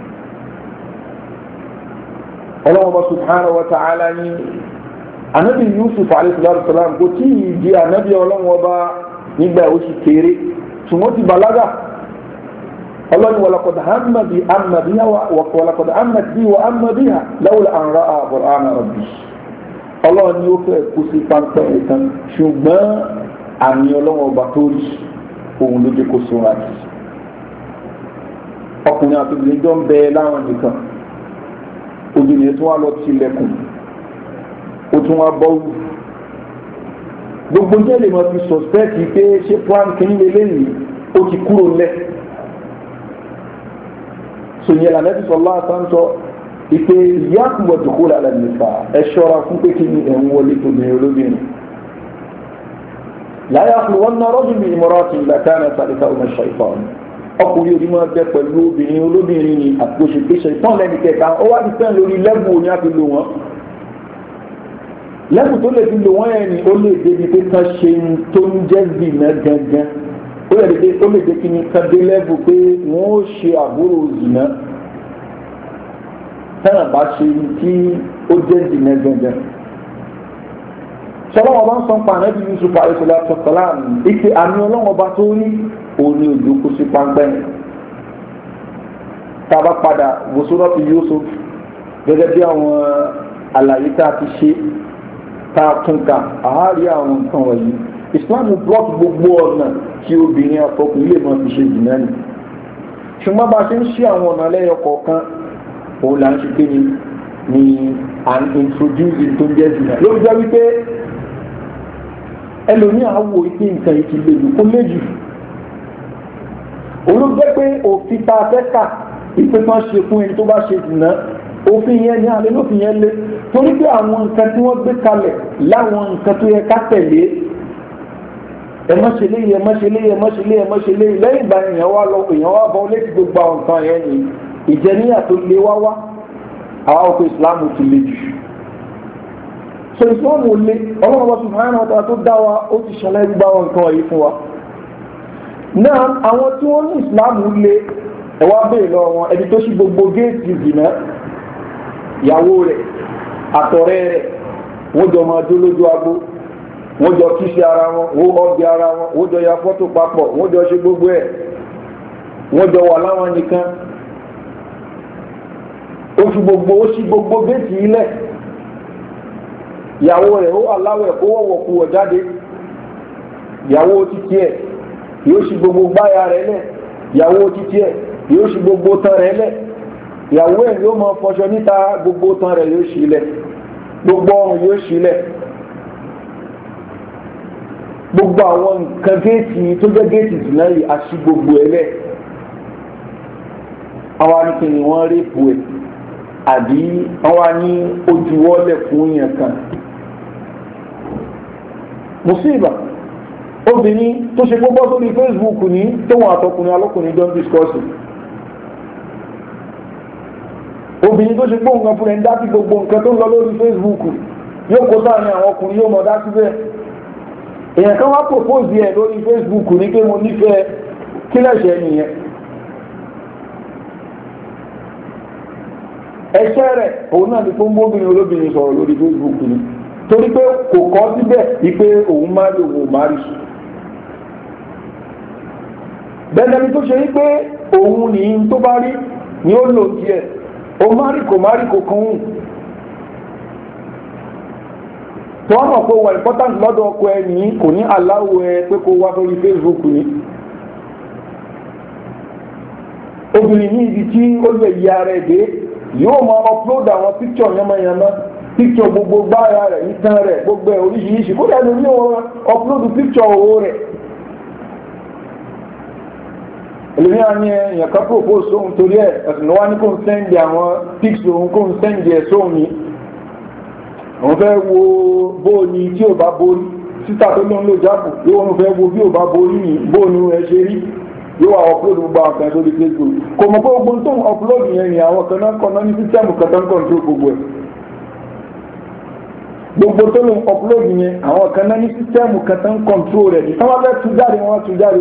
Speaker 1: ọlọ́wọ́ subhanahu wa ta'ala ní ànábì Yusuf alayhi salatu wassalam kò tí ì di ànábì ọlọ́wọ́ bá nígbà ó ṣe kéré ṣùgbọ́n ti bàlágà ọlọ́ni walaqad hamma bi amma biha walaqad hammat bi wa amma biha lawla an ra'a burhana rabbi ọlọ́run ni ó fẹ́ kú sí páńpẹ́ ìtàn ṣùgbọ́n àmì ọlọ́run ọba tó rí òun ló jẹ́ kó sunra jù ọkùnrin àti obìnrin jọ ń bẹ láwọn nìkan obìnrin tún wá lọ tilẹ̀kùn ó tún wá bọ́ wù gbogbo jẹ́ lè mọ̀ fi suspect pé ṣé plan kìíní lélẹ́yìn ó ti kúrò lẹ̀ sòyìn àlẹ́ ti sọ láàtàn sọ ìpè ìyáàkùn wọ̀ dùkú lálẹ́ nípa ẹ ṣọ́ra fún pé kí ni ẹ̀ ń wọlé obìnrin olóbìnrin láyà fún wọn náà rọ́jù bí ìmọ̀ràn àti ìgbà káàná sàlìkà ọmọ ṣàìfàn ọkùnrin òní máa bẹ pẹ̀lú obìnrin olóbìnrin ni àtúnṣe pé ṣàìfàn lẹ́nu kẹta ó wá ti fẹ́ lórí lẹ́bù òní àti lò wọ́n lẹ́bù tó lè fi lò wọ́n yẹn ni ó lè débi pé kan ṣe tó ń jẹ́ zìnà gangan ó lè dé kí ni kan dé lẹ́bù pé wọ́n ó ṣe àbúrò zìnà tẹ́nà bá ṣe tí ó jẹ́ zìnà gangan sọlọ́wọ́ bá ń sọ pa ànábì Yusuf àìsílẹ̀ àtọ̀sọ́lá ìpè àmì ọlọ́wọ́ bá tó rí òní òjò kó sí pàǹpẹ́ tá a bá padà wòsórọ́pì Yusuf gẹ́gẹ́ bí àwọn àlàyé tá a ti ṣe tá a tún kà àárí àwọn nǹkan wọ̀nyí Islam block gbogbo ọ̀nà tí obìnrin àtọkùnrin lè máa fi ṣe jìnnà ni ṣùgbọ́n bá ṣe ń ṣí àwọn ọ̀nà lẹ́yọ kọ̀ọ̀kan òun là ń ṣe kí ni an introduce tó ń jẹ́ zina ló jẹ́ wípé ẹlòmíà wò ìpín nǹkan yìí ti lè jù kó lè jù olùgbé pé òfin ta afẹ́kà ìpè kan ṣe fún ẹni tó bá ṣe zina òfin yẹn ní alẹ́ lófin yẹn lé torí pé àwọn nǹkan tí wọ́n gbé kalẹ̀ láwọn nǹkan tó yẹ ká tẹ̀lé ẹ má ṣe léyìí ẹ má ṣe léyìí ẹ má ṣe léyìí ẹ má ṣe léyìí lẹ́yìn ìgbà èèyàn wá lọ èèyàn wá bọ́ létí gbogbo àwọn nǹkan yẹn ni ìjẹníyà tó lé wá wá àwa òkè ìsìláàmù ti le jù so ìsìláàmù ò lé ọlọ́run bá subhanahu wa ta'ala tó dá wa ó ti ṣẹlẹ̀ gbogbo àwọn nǹkan wọ̀nyí fún wa náà àwọn tí wọ́n ní ìsìláàmù lé ẹ̀wá bèèrè lọ wọn ẹni tó ṣí gbogbo géètì zìnà ìyàwó rẹ̀ àtọ̀rẹ́ rẹ̀ wọ́n jọ máa dó lójú agbó wọ́n jọ kíṣe ara wọn wọ́n ọ̀gbẹ́ ara wọn wọ́n jọ ya fọ́tò papọ̀ wọ́n jọ ṣe gbogbo ẹ̀ wọ́n jọ wà láwọn nìkan ó ṣí gbogbo géètì ilẹ̀ ìyàwó rẹ̀ ó aláwẹ̀ ó wọ̀wọ̀ kú wọ̀ jáde ìyàwó títí ẹ̀ yóò ṣí gbogbo gbáya rẹ̀ lẹ̀ ìyàwó títí ẹ̀ yóò ṣí gbogbo tán rẹ̀ lẹ̀ ìyàwó ẹ̀ yóò máa fọṣọ níta gbogbo tán rẹ̀ yóò ṣí lẹ̀ gbogbo ọrùn yóò ṣí lẹ̀ gbogbo àwọn nǹkan géètì tó jẹ́ géètì ìsìnlẹ̀ yìí àṣì gbogbo ẹlẹ́ àwọn anìkìní wọ́n rèpù ẹ̀ àbí àwọn ní ojúwọ́lẹ̀ fún yẹn kan mùsíbà obìnrin tó ṣe gbogbo sórí Facebook ní tóun àtọkùnrin alọ́kùnrin jọ ń discourse obìnrin tó ṣe gbogbo nǹkan fún ẹ̀ ń dá sí gbogbo nǹkan tó ń lọ lórí Facebook yóò kó sáà ní àwọn ọkùnrin yóò mọ̀ dá síbẹ̀ èèyàn kan wá propose ẹ̀ lórí Facebook ní pé mo nífẹ̀ẹ́ kí lẹ́ṣẹ̀ nìyẹn ẹ̀ṣẹ̀ rẹ̀ òun náà ni fún bóbìnrin olóbìnrin sọ̀rọ̀ lórí Facebook ni torí pé kò kọ́ síbẹ̀ wípé òun má lè wò má rí bẹ́ẹ̀ ni tó ṣe wípé òun ní tó bá rí ni ó lò díẹ̀ ó má rí kò kàn ń tó wọ́n mọ̀ pé wà important lọ́dọ̀ ọkọ ẹ ní kò ní aláwọ̀ ẹ pé kó wá sórí Facebook ní obìnrin ní ibi tí ó lè yí ara ẹ̀ dé yóò máa upload àwọn picture yamayama picture gbogbo gbára rẹ̀ ìtàn rẹ̀ gbogbo ẹ̀ oríṣiríṣi kó dẹ̀ lórí wọn upload picture owó rẹ̀ èlùmíà ní èèyàn kan propose sóhun torí ẹ̀ ẹ̀sùn lọ́wọ́ ní kò ń sẹ́ndì àwọn pics òun kò ń sẹ́ndì ẹ̀ sóhun ní òun fẹ́ wo bóòní tí ò bá borí títà tó ló ń lò jáàbù yóò wọ́n fẹ́ wo bí ò bá borí ní bóòní ẹ̀ ṣe rí yóò wà upload gbogbo àwọn kan lórí Facebook kò mọ̀ pé gbogbo tó ń upload yẹn ni àwọn kan náà kọ́ná ní sísẹ́mù kan tó ń control gbogbo ẹ̀ gbogbo tó ń upload yẹn àwọn kan náà ní sísẹ́mù kan tó ń control rẹ̀ ní sáwọn fẹ́ tú jáde wọ́n tú jáde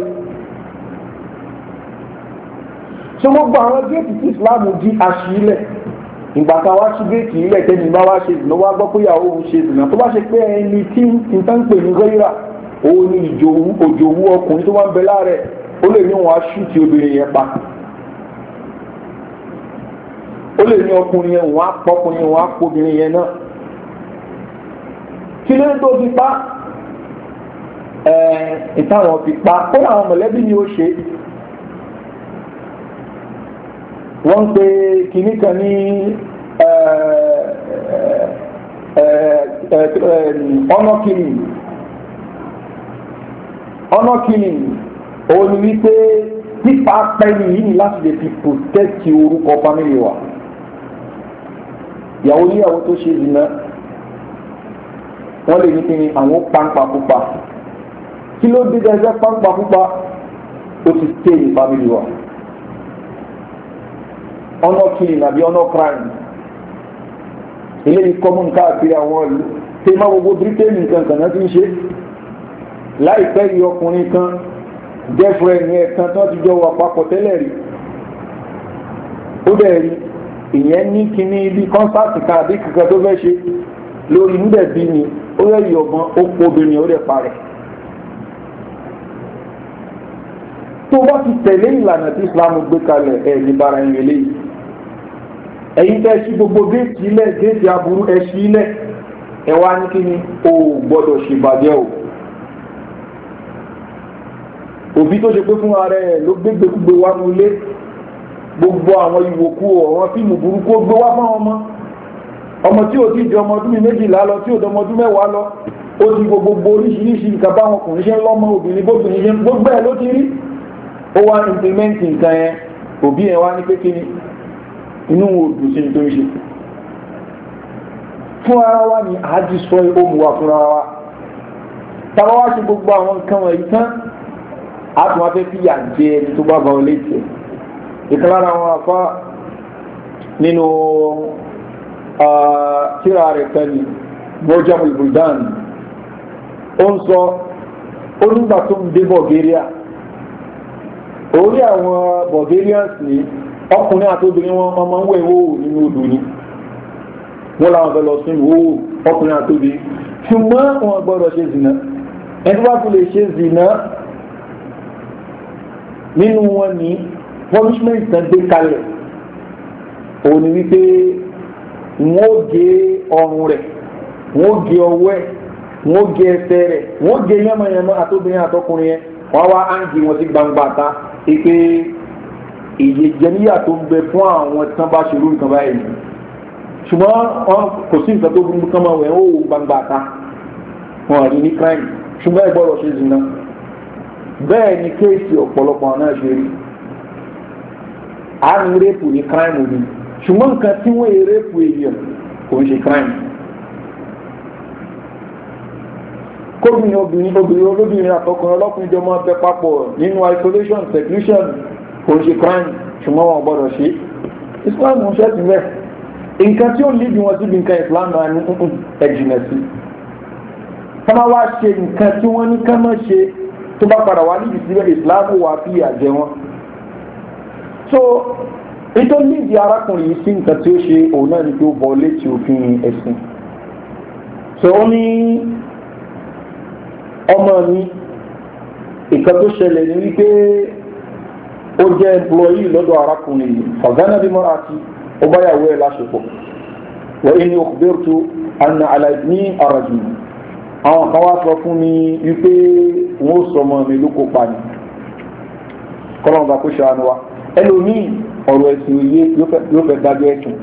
Speaker 1: so gbogbo àwọn géètì tí Islam di àṣìlẹ̀ ìgbà kan wá sí géètì ilẹ̀ tẹ́ni bá wá ṣe ìdùnnú wá gbọ́ pé ìyàwó òun ṣe ìdùnnú tó bá ṣe pé ẹni tí nǹkan ń pè ní gẹ́rà òun ni òjòwú ọkùnrin tó wá ń bẹ láàrẹ̀ ó lè ní wọn á ṣùtì obìnrin yẹn pa ó lè ní ọkùnrin yẹn wọn á pọkùnrin wọn á pọbìnrin yẹn náà kí ló ń tó fi pa ìtàwọn fi pa kó àwọn mọ̀lẹ́bí ni ó ṣe wọ́n ń pe kìíní kan ní honor killing òun ni wípé pípa pẹ́lú yìí ni láti lè fi protect orúkọ family wa ìyàwó níyàwó tó ṣe ìdìnnà wọ́n lè ní kí ni àwọn pàǹpàpùpà kí ló dé gẹ́gẹ́ pàǹpàpùpà ó ti stay ní family wa honor killing àbí honor crime eléyìí common káàkiri àwọn ìlú tí ma gbogbo Britain nǹkan kan náà ti ń ṣe láìpẹ́ yìí ọkùnrin kan girlfriend yẹn kan tó ti jọ wà papọ̀ tẹ́lẹ̀ rí ó dẹ̀ rí ìyẹn ní kíní ibi kọ́nsáàtì kan àbí kankan tó fẹ́ ṣe lórí níbẹ̀ bí ni ó rẹ̀ yí ọgbọ́n ó pọ̀ obìnrin ó rẹ̀ parẹ́ tó bá ti tẹ̀lé ìlànà tí Islam gbé kalẹ̀ ẹ̀ ní bara ẹ̀yìn eléyìí ẹ̀yin tẹ́ ṣí gbogbo géètì ilẹ̀ géètì aburú ẹ̀ṣí ilẹ̀ ẹ̀wá ní kí ni o gbọ́dọ̀ ṣèbàjẹ́ o òbí tó ṣe pé fún ara ẹ̀ ló gbégbégbé wá ní ilé gbogbo àwọn ìwòkú àwọn fíìmù burúkú gbé wá fún ọmọ tí ò ti di ọmọ ọdún 12 lọ tí ò di ọmọ ọdún 10 lọ ó ti gbogbo oríṣiríṣi nǹkan báwọn ọkùnrin ṣe ń lọ́mọ obìnrin bóbìnrin ṣe ń gbogbo ẹ̀ ló ti rí ó wá implement nǹkan yẹn òbí ẹ̀ wá ní pé kíni inú òdù sí tó ń ṣe fún ara wa ní àájú sọ ohun wa fúnra wa tàbá wá ṣe gbogbo àwọn nǹkan wọ̀nyí tán a tún wá fẹ́ fi yà jẹ ẹni tó bá bá ọ létí ẹ̀ ìkan lára àwọn afá nínú tíra rẹ̀ kan ní Mujamul Buldan ó ń sọ onígbà tó ń dé Bulgaria orí àwọn Bulgarians ní ọkùnrin àti obìnrin wọn ọmọ ń wẹ̀ ìwòwò nínú odò ni wọ́n láwọn fẹ́ lọ sí ìwòwò ọkùnrin àti obìnrin ṣùgbọ́n wọn gbọ́dọ̀ ṣe zìnà ẹni wá fi lè ṣe zìnà nínú wọn ní punishment tán dé kalẹ̀ òun ni wípé wọ́n ó gé ọrùn rẹ̀ wọ́n ó gé ọwọ́ ẹ̀ wọ́n ó gé ẹsẹ̀ rẹ̀ wọ́n ó gé yánmọ́yánmọ́ àtobìnrin àtọkùnrin yẹn wọ́n wá áǹgì wọn sí gbangba ta pé èyí jẹníyà tó ń bẹ fún àwọn tí wọ́n bá ṣerú nǹkan báyìí ṣùgbọ́n kò sí nǹkan tó burú kán máa wẹ̀ ó gbangba ta wọn rí ní crime ṣùgbọ́n ẹ gbọ́dọ̀ ṣe zina bẹ́ẹ̀ ni kéèsì ọ̀pọ̀lọpọ̀ náà ṣe rí àrùn rẹ́pù ní crime ni ṣùgbọ́n nǹkan tí wọ́n yẹ rẹ́pù èèyàn kò ń ṣe crime kóbìnrin obìnrin olóbìnrin àtọkùnrin ọlọ́kùnrin jọ máa bẹ papọ̀ nínú isolation seclusion kò ń ṣe crime ṣùgbọ́n wọn gbọ́dọ̀ ṣe Islam ń ṣẹ́ ti mẹ́ nǹkan tí ó líbi wọn síbi nǹkan Islam náà ní ẹ̀jìnà sí ká má wá ṣe nǹkan tí wọ́n ní ká má ṣe tó bá padà wá níbi síbẹ̀ Islam wà fi àjẹ wọn so ètò líbi arákùnrin yìí sí nǹkan tí ó ṣe òun náà ni pé ó bọ́ létí òfin ẹ̀sìn so ó ní ọmọ mi nǹkan tó ṣẹlẹ̀ ní wípé ó jẹ́ employee lọ́dọ̀ arákùnrin yìí fàgánà bí mọ́ra àti ó báyàwó ẹ̀ láṣepọ̀ wọ́n ní ukhbirtu anna aláìní arajù àwọn kan wá sọ fún mi wípé wọ́n ó sọmọ mi ló kópa ní kọ́lọ́n bá kó ṣàánú wa ẹlòmíì ọ̀rọ̀ ẹ̀sìn òye yóò fẹ́ dájọ́ ẹ̀tún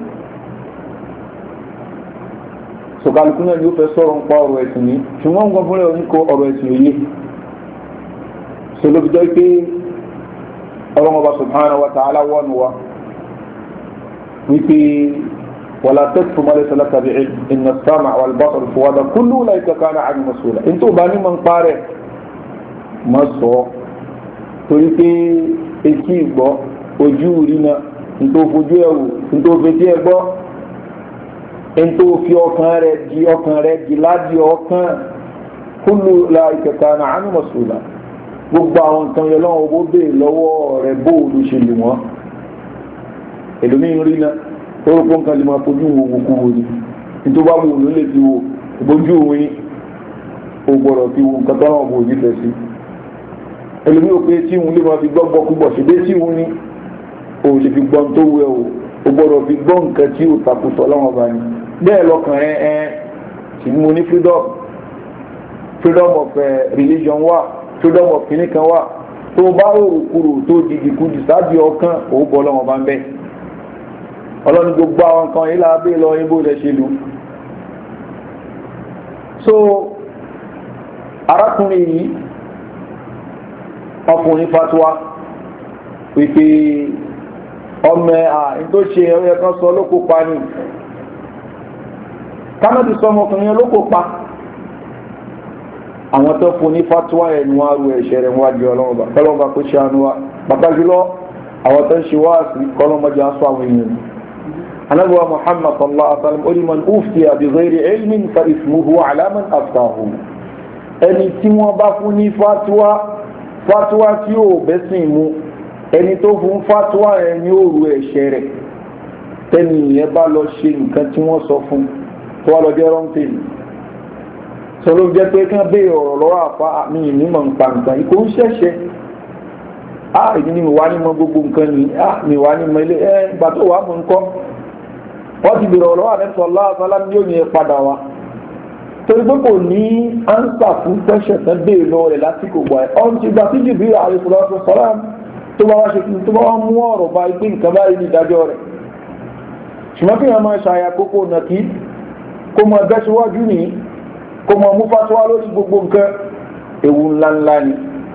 Speaker 1: sọ̀kàlùkù náà yóò fẹ́ sọ̀rọ̀ ń pa ọ̀rọ̀ ẹ̀sìn ní ṣùgbọ́n ń gbọ́n fúnlẹ̀ oníkó ọ̀rọ̀ ẹ̀sìn òye sọlọ́bìjọ́ pé ọlọ́mọba subhanahu wa ta'ala wọ́nu wa wípé wàlá tẹ́kùn mọ́lẹ́ sọlọ́kà bí iná sáàmà wà lùbọ́sọ̀rọ̀ fọwọ́dà kúlù láìka kánà àmì masúlà ní tó bá ní mọ̀ ń parẹ́ má sọ torí pé etí ìgbọ́ ojú ìrìnà ní tó fojú ẹ̀wò ní tó fetí ẹ̀gbọ́ ntó fi ọkàn rẹ̀ di ládi ọkàn kúlù láìka kánà àmì masúlà gbogbo àwọn nǹkan yẹn lọ́wọ́ owó bèèrè lọ́wọ́ rẹ̀ bóòlù ṣe lè wọ́n èlòmíín rí náà orúkọ nǹkan lè máa fojú wo wòkú wo ni nítorí wá wò ló lè fi wo ìbójú òun ó gbọ́dọ̀ fi wo nǹkan tọ́nà ọ̀bọ̀ òní fẹ́ sí ẹlòmíín ò pé tí òun lè máa fi gbọ́ gbọ́ púpọ̀ ṣe dé tí òun ní o lè fi gbọ́n tó wẹ̀ o ó gbọ́dọ̀ fi gbọ́ nǹkan tí ó takùtọ̀ lọ́wọ́ bá ní bẹ́ẹ̀ lọ́kàn ẹ̀ tí mo ní freedom of religion wà freedom of kìnnìkan wà tó bá òòrùn kúrò tó dìdì kú jù sáàbì ọkàn òun bọ́ lọ́wọ́ bá ń bẹ́ ọlọ́ni gbogbo àwọn kan yìí lábẹ́ lọ ibò rẹ̀ ṣe lù so arákùnrin yìí ọkùnrin fatuwa wípé ọmọ tó ṣe ẹ̀rọ kan sọ ló kópa ní kámẹ́tì sọmọkùnrin ló kópa àwọn tó fún ní fatuwa ẹnu àrù ẹ̀ṣẹ̀ rẹ̀ wájú ọlọ́mọba kó ṣe àánú wa pàtàkì jùlọ àwọn tó ń ṣe wá sí kọlọ́mọjà sọ àwọn èèyàn anábíwá Muhammad sallallahu alaihi wa sallam onímọ̀ uftiya bi ghairi ilmin fa ismuhu ala man aftahu ẹni tí wọ́n bá fún ní fatuwa tí ó bẹ́sìn mu ẹni tó fún fatuwa ẹ̀ ní òru ẹ̀ṣẹ̀ rẹ̀ tẹ́ni ìyẹn bá lọ ṣe nǹkan tí wọ́n sọ fún tó wá lọ jẹ́ rọ́ǹtẹ̀lì sọlọ jẹ́ pé kán béèrè ọ̀rọ̀ lọ́wọ́ àfa mi ìnímọ̀ nǹkan nǹkan ikú ń ṣẹ̀ṣẹ̀ èyí ni mi wá ní mọ gbogbo nǹkan ni mi wá ní mọ ilé ìgbà tó wà mú nǹkan wọ́n ti béèrè ọ̀rọ̀ lọ́wọ́ àdẹ́sọ̀ aláàbálá ní yóò ní ẹ padà wá torí pé kò ní ánsà fún pẹ́ṣẹ̀ tán béèrè lọ́wọ́ rẹ̀ lásìkò gbà ẹ̀ ọ́n ti gbà tí Jibril alayhi salatu wassalam tó bá wá ṣe kí tó bá wá mú ọ̀rọ̀ bá gbé nǹkan báyìí ní ìdájọ́ rẹ̀ ṣùgbọ́n kí wọ́n máa ṣàyà kókó nàkí kó máa bẹ́ síwájú ní kó máa mú fatuwa lórí gbogbo nǹkan ewu ńláńlá ni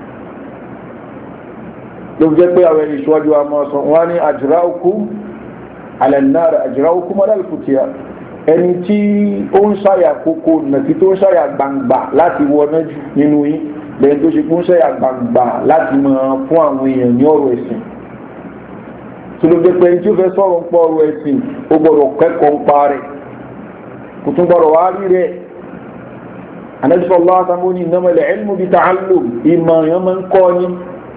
Speaker 1: ló jẹ́ pé àwọn ẹni ìṣíwájú wa máa sọ wọ́n ní ajra'ukum ala an-nar ajra'ukum ala al-futya ẹni tí ó ń ṣàyà kókó nàkí tó ń ṣàyà gbangba láti wọná jù nínú yín lẹ́yìn tó ṣe kó ń ṣàyà gbangba láti máa fún àwọn èèyàn ní ọ̀rọ̀ ẹ̀sìn tó ló jẹ́ pé ẹni tí ó fẹ́ sọ̀rọ̀ ń pọ̀ ọ̀rọ̀ ẹ̀sìn ó gbọ́dọ̀ kẹ́kọ̀ọ́ ń pa rẹ̀ kò tún gbọ́dọ̀ wá rí rẹ̀ Ànábì sallallahu alaihi wasallam ní innamal ilmu bita'allum ìmọ̀ èèyàn máa ń kọ́ ni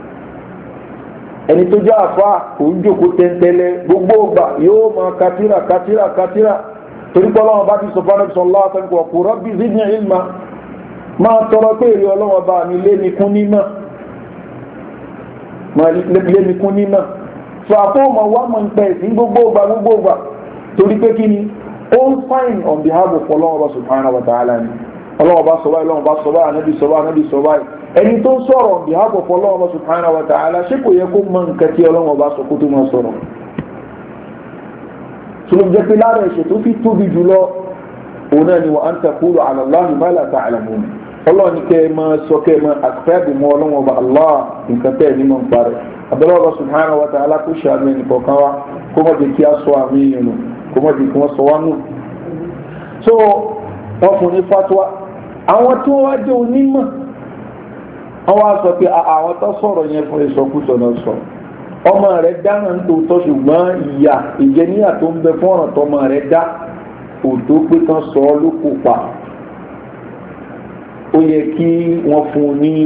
Speaker 1: ẹni tó jẹ́ àfa kò ń jòkó tẹ́ntẹ́lẹ́ gbogbo ọgbà yóò máa katira torí pé Ọlọ́run bá ti sọ fún Ànábì sallallahu alaihi wasallam kò rabbi zidni ilma máa tọrọ pé èrè Ọlọ́run bá mi lé mi kún nímọ̀ so àfọwọ́mọ̀ wà mọ̀ ń pẹ́ sí gbogbo ọgbà torí pé kí ni all fine on behalf of Ọlọ́run subhanahu wa ta'ala ni Ọlọ́run bá sọ báyìí Ànábì sọ báyìí ẹni tó ń sọ̀rọ̀ on behalf of Ọlọ́run subhanahu wa ta'ala ṣé kò yẹ kó mọ nǹkan tí Ọlọ́run bá sọ kó tó máa sọ̀rọ̀ tó ló jẹ́ pé lára ẹ̀ṣẹ̀ tó fi tóbi jùlọ òun náà ni wa an taqulu ala Allahi ma la ta'lamun Ọlọ́run ní kẹ́ ẹ máa sọ kẹ́ ẹ máa àtẹ́bù mọ́ Ọlọ́run ọba Allah nǹkan tẹ́ ẹ̀ ní mọ̀ ń parẹ́ abẹ́lẹ́wọ̀n subhanahu wa ta'ala kó ṣe àmì ẹnìkọ̀ọ̀kan wa kó mọ̀ jẹ́ kí a sọ àmì èèyàn nù kó mọ̀ jẹ́ kí wọ́n sọ wá nù. so wọ́n fún ní fatwa àwọn tí wọ́n wá jẹ́ onímọ̀ wọ́n wá sọ pé àwọn tó sọ̀rọ̀ yẹn fún ìsọkúsọ náà sọ ọmọ rẹ̀ dáná ń tòótọ́ ṣùgbọ́n ìyà ìjẹníyà tó ń bẹ fún ọ̀ràn tọmọ rẹ̀ dá òtó pé kan sọ ọ́ ló kó pa ó yẹ kí wọ́n fún un ní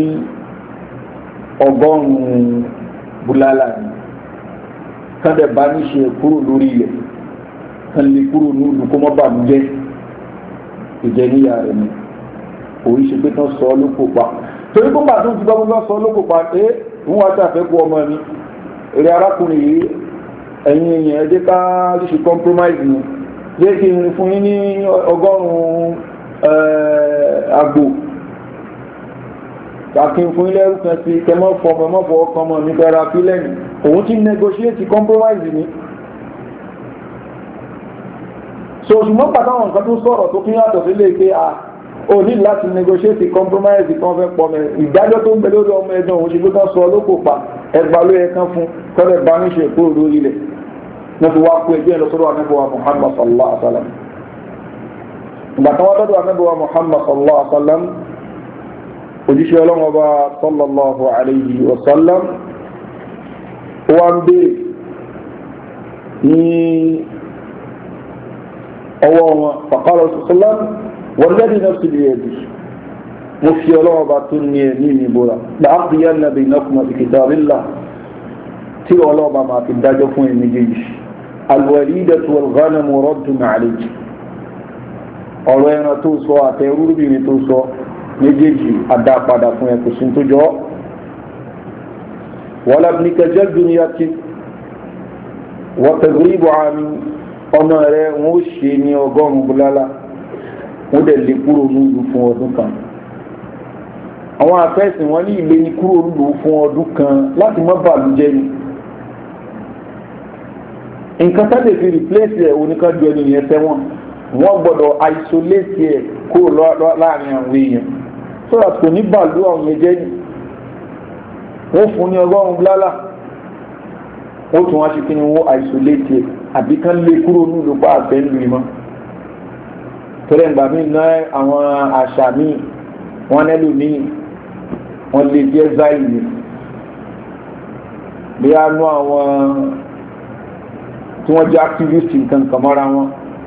Speaker 1: 100 búlálà ni kán dẹ̀ bá ní ṣe kúrò lórí ilẹ̀ kán lè kúrò ní ìlú kó mọ́ bà mí jẹ́ ìjẹníyà rẹ̀ ni òun ṣe pé tán sọ ọ́ ló kó pa torí kó bá tó ti bá gbogbo sọ ọ́ ló kó pa ń wá ṣàfẹ́kù ọmọ mi èrè arákùnrin yìí ẹ̀yin èèyàn ẹ̀dẹ́ ká ṣe compromise ni jẹ́ kí n fún yín ní 100 àgbò kàkí fún ilé ẹrù kan sí kẹmọ́ fọmọ mọ́fọ́ ọkàn mọ́ ní bẹ̀rẹ̀ àfilẹ́yìn òun ti negotiate compromise ni so ṣùgbọ́n pàtàwọn nǹkan tó sọ̀rọ̀ tó fi yàtọ̀ sílé pé o ní láti negotiate compromise kan fẹ́ pọ̀ mẹ́ ìdájọ́ tó ń bẹ lórí ọmọ ẹ̀dùn òun ṣe gbé kan sọ lóko pa ẹgbà ló yẹ kán fún kọ́lẹ̀ bá ní ṣe kúrò lórí ilẹ̀ wọ́n fi wá kó ẹgbẹ́ lọ sọ́dọ̀ anábọ̀wá Muhammad sallallahu alaihi wa sallam ìgbà tí wọ́n dọ́dọ̀ anábọ̀wá Muhammad sallallahu alaihi wa sallam òjíṣẹ́ ọlọ́run ọba sallallahu alayhi wa sallam wọ́n bèèrè ní ọwọ́ wọn faqala sallam walladhi nafsi biyadihi mo fi ọlọ́run ọba tó ní ẹ̀mí mi bóra la'aqdiyanna baynakuma bi kitabillah tí ọlọ́run ọba máa fi dájọ́ fún ẹ̀mí jẹ́jì al-walidatu wal-ghanamu raddun alayki ọ̀rọ̀ ẹran tó sọ àtẹrúrúbìnrin tó sọ méjèèjì adápadà fún ẹkùsùn tó jọ wọ́n lábìníkà jẹ́ dúnìyàtì wọ́n tẹ̀gbé ìbò àmì ọmọ rẹ̀ wọ́n ó ṣe ní 100 búlálà wọ́n dẹ̀ lè kúrò nílùú fún ọdún kan àwọn afẹ́sìn wọ́n ní ilé ní kúrò nílùú fún ọdún kan láti má bàlújẹ́ ni nǹkan tá lè fi replace ẹ̀ oníkanjú ẹni yẹn tẹ́wọ̀n wọ́n gbọ́dọ̀ isolate ẹ̀ kúrò láàrin àwọn èèyàn so that kò ní bàlú àwọn ẹjẹ́ ni wọ́n fún ní 100 búlálà wọ́n tún wá ṣe kí ni wọ́n isolate ẹ̀ àbí kán lè kúrò nílùú pa àfẹ́ ìlú ìmọ̀ tẹ́lẹ̀ ìgbà míì ná àwọn àṣà míì wọ́n nẹ́lù míì wọ́n lè jẹ́ záìlì bí a nú àwọn tí wọ́n jẹ́ activist nǹkan kan mọ́ra wọn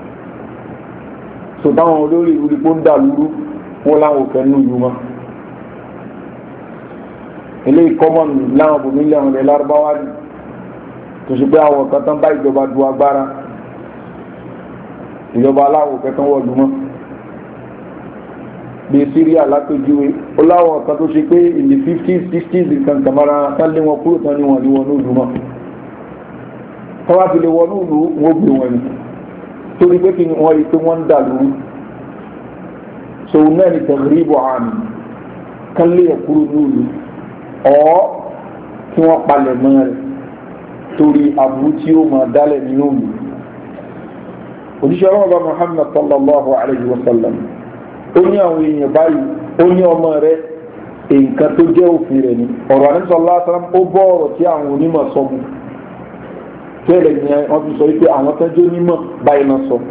Speaker 1: so táwọn olórí ìwúrí pó ń dà lúrú wọ́n láwọn òfẹ́ nú ìlú wọn ilé ìkọ́mọ̀n láwọn bòmílẹ̀ àwọn ilẹ̀ lárúbáwá ní tó ṣe pé àwọn kan tán bá ìjọba du agbára ìjọba aláwọ̀ kẹtàn wọ̀ lúmọ́ bí Syria lápéjúwe ó láwọn kan tó ṣe pé ilé 50s 60s nǹkan kàmára tán lé wọn kúrò tán ní wọn ní wọn ní ìlú mọ́ tọ́wá fi lè wọ ní ìlú wọn gbé wọn ni torí pé kí wọ́n rí pé wọ́n ń dà lóru so náà ni tẹ̀gíríbù àmì kan lè kúrò lóru ọ̀ kí wọ́n palẹ̀ mọ́ rẹ̀ torí aburú tí ó máa dálẹ̀ nínú mi. Òjíṣẹ́ ọlọ́ọ̀bá Muhammad sallallahu alayhi wa sallam ó ní àwọn èèyàn báyìí ó ní ọmọ rẹ̀ nǹkan tó jẹ́ òfin rẹ̀ ni ọ̀rọ̀ Ànábì sallallahu alayhi wa sallam ó bọ́ ọ̀rọ̀ tí àwọn onímọ̀ sọ mu tẹ́lẹ̀ ní wọ́n fi sọ wípé àwọn tẹ́jú onímọ̀ báyìí náà sọ.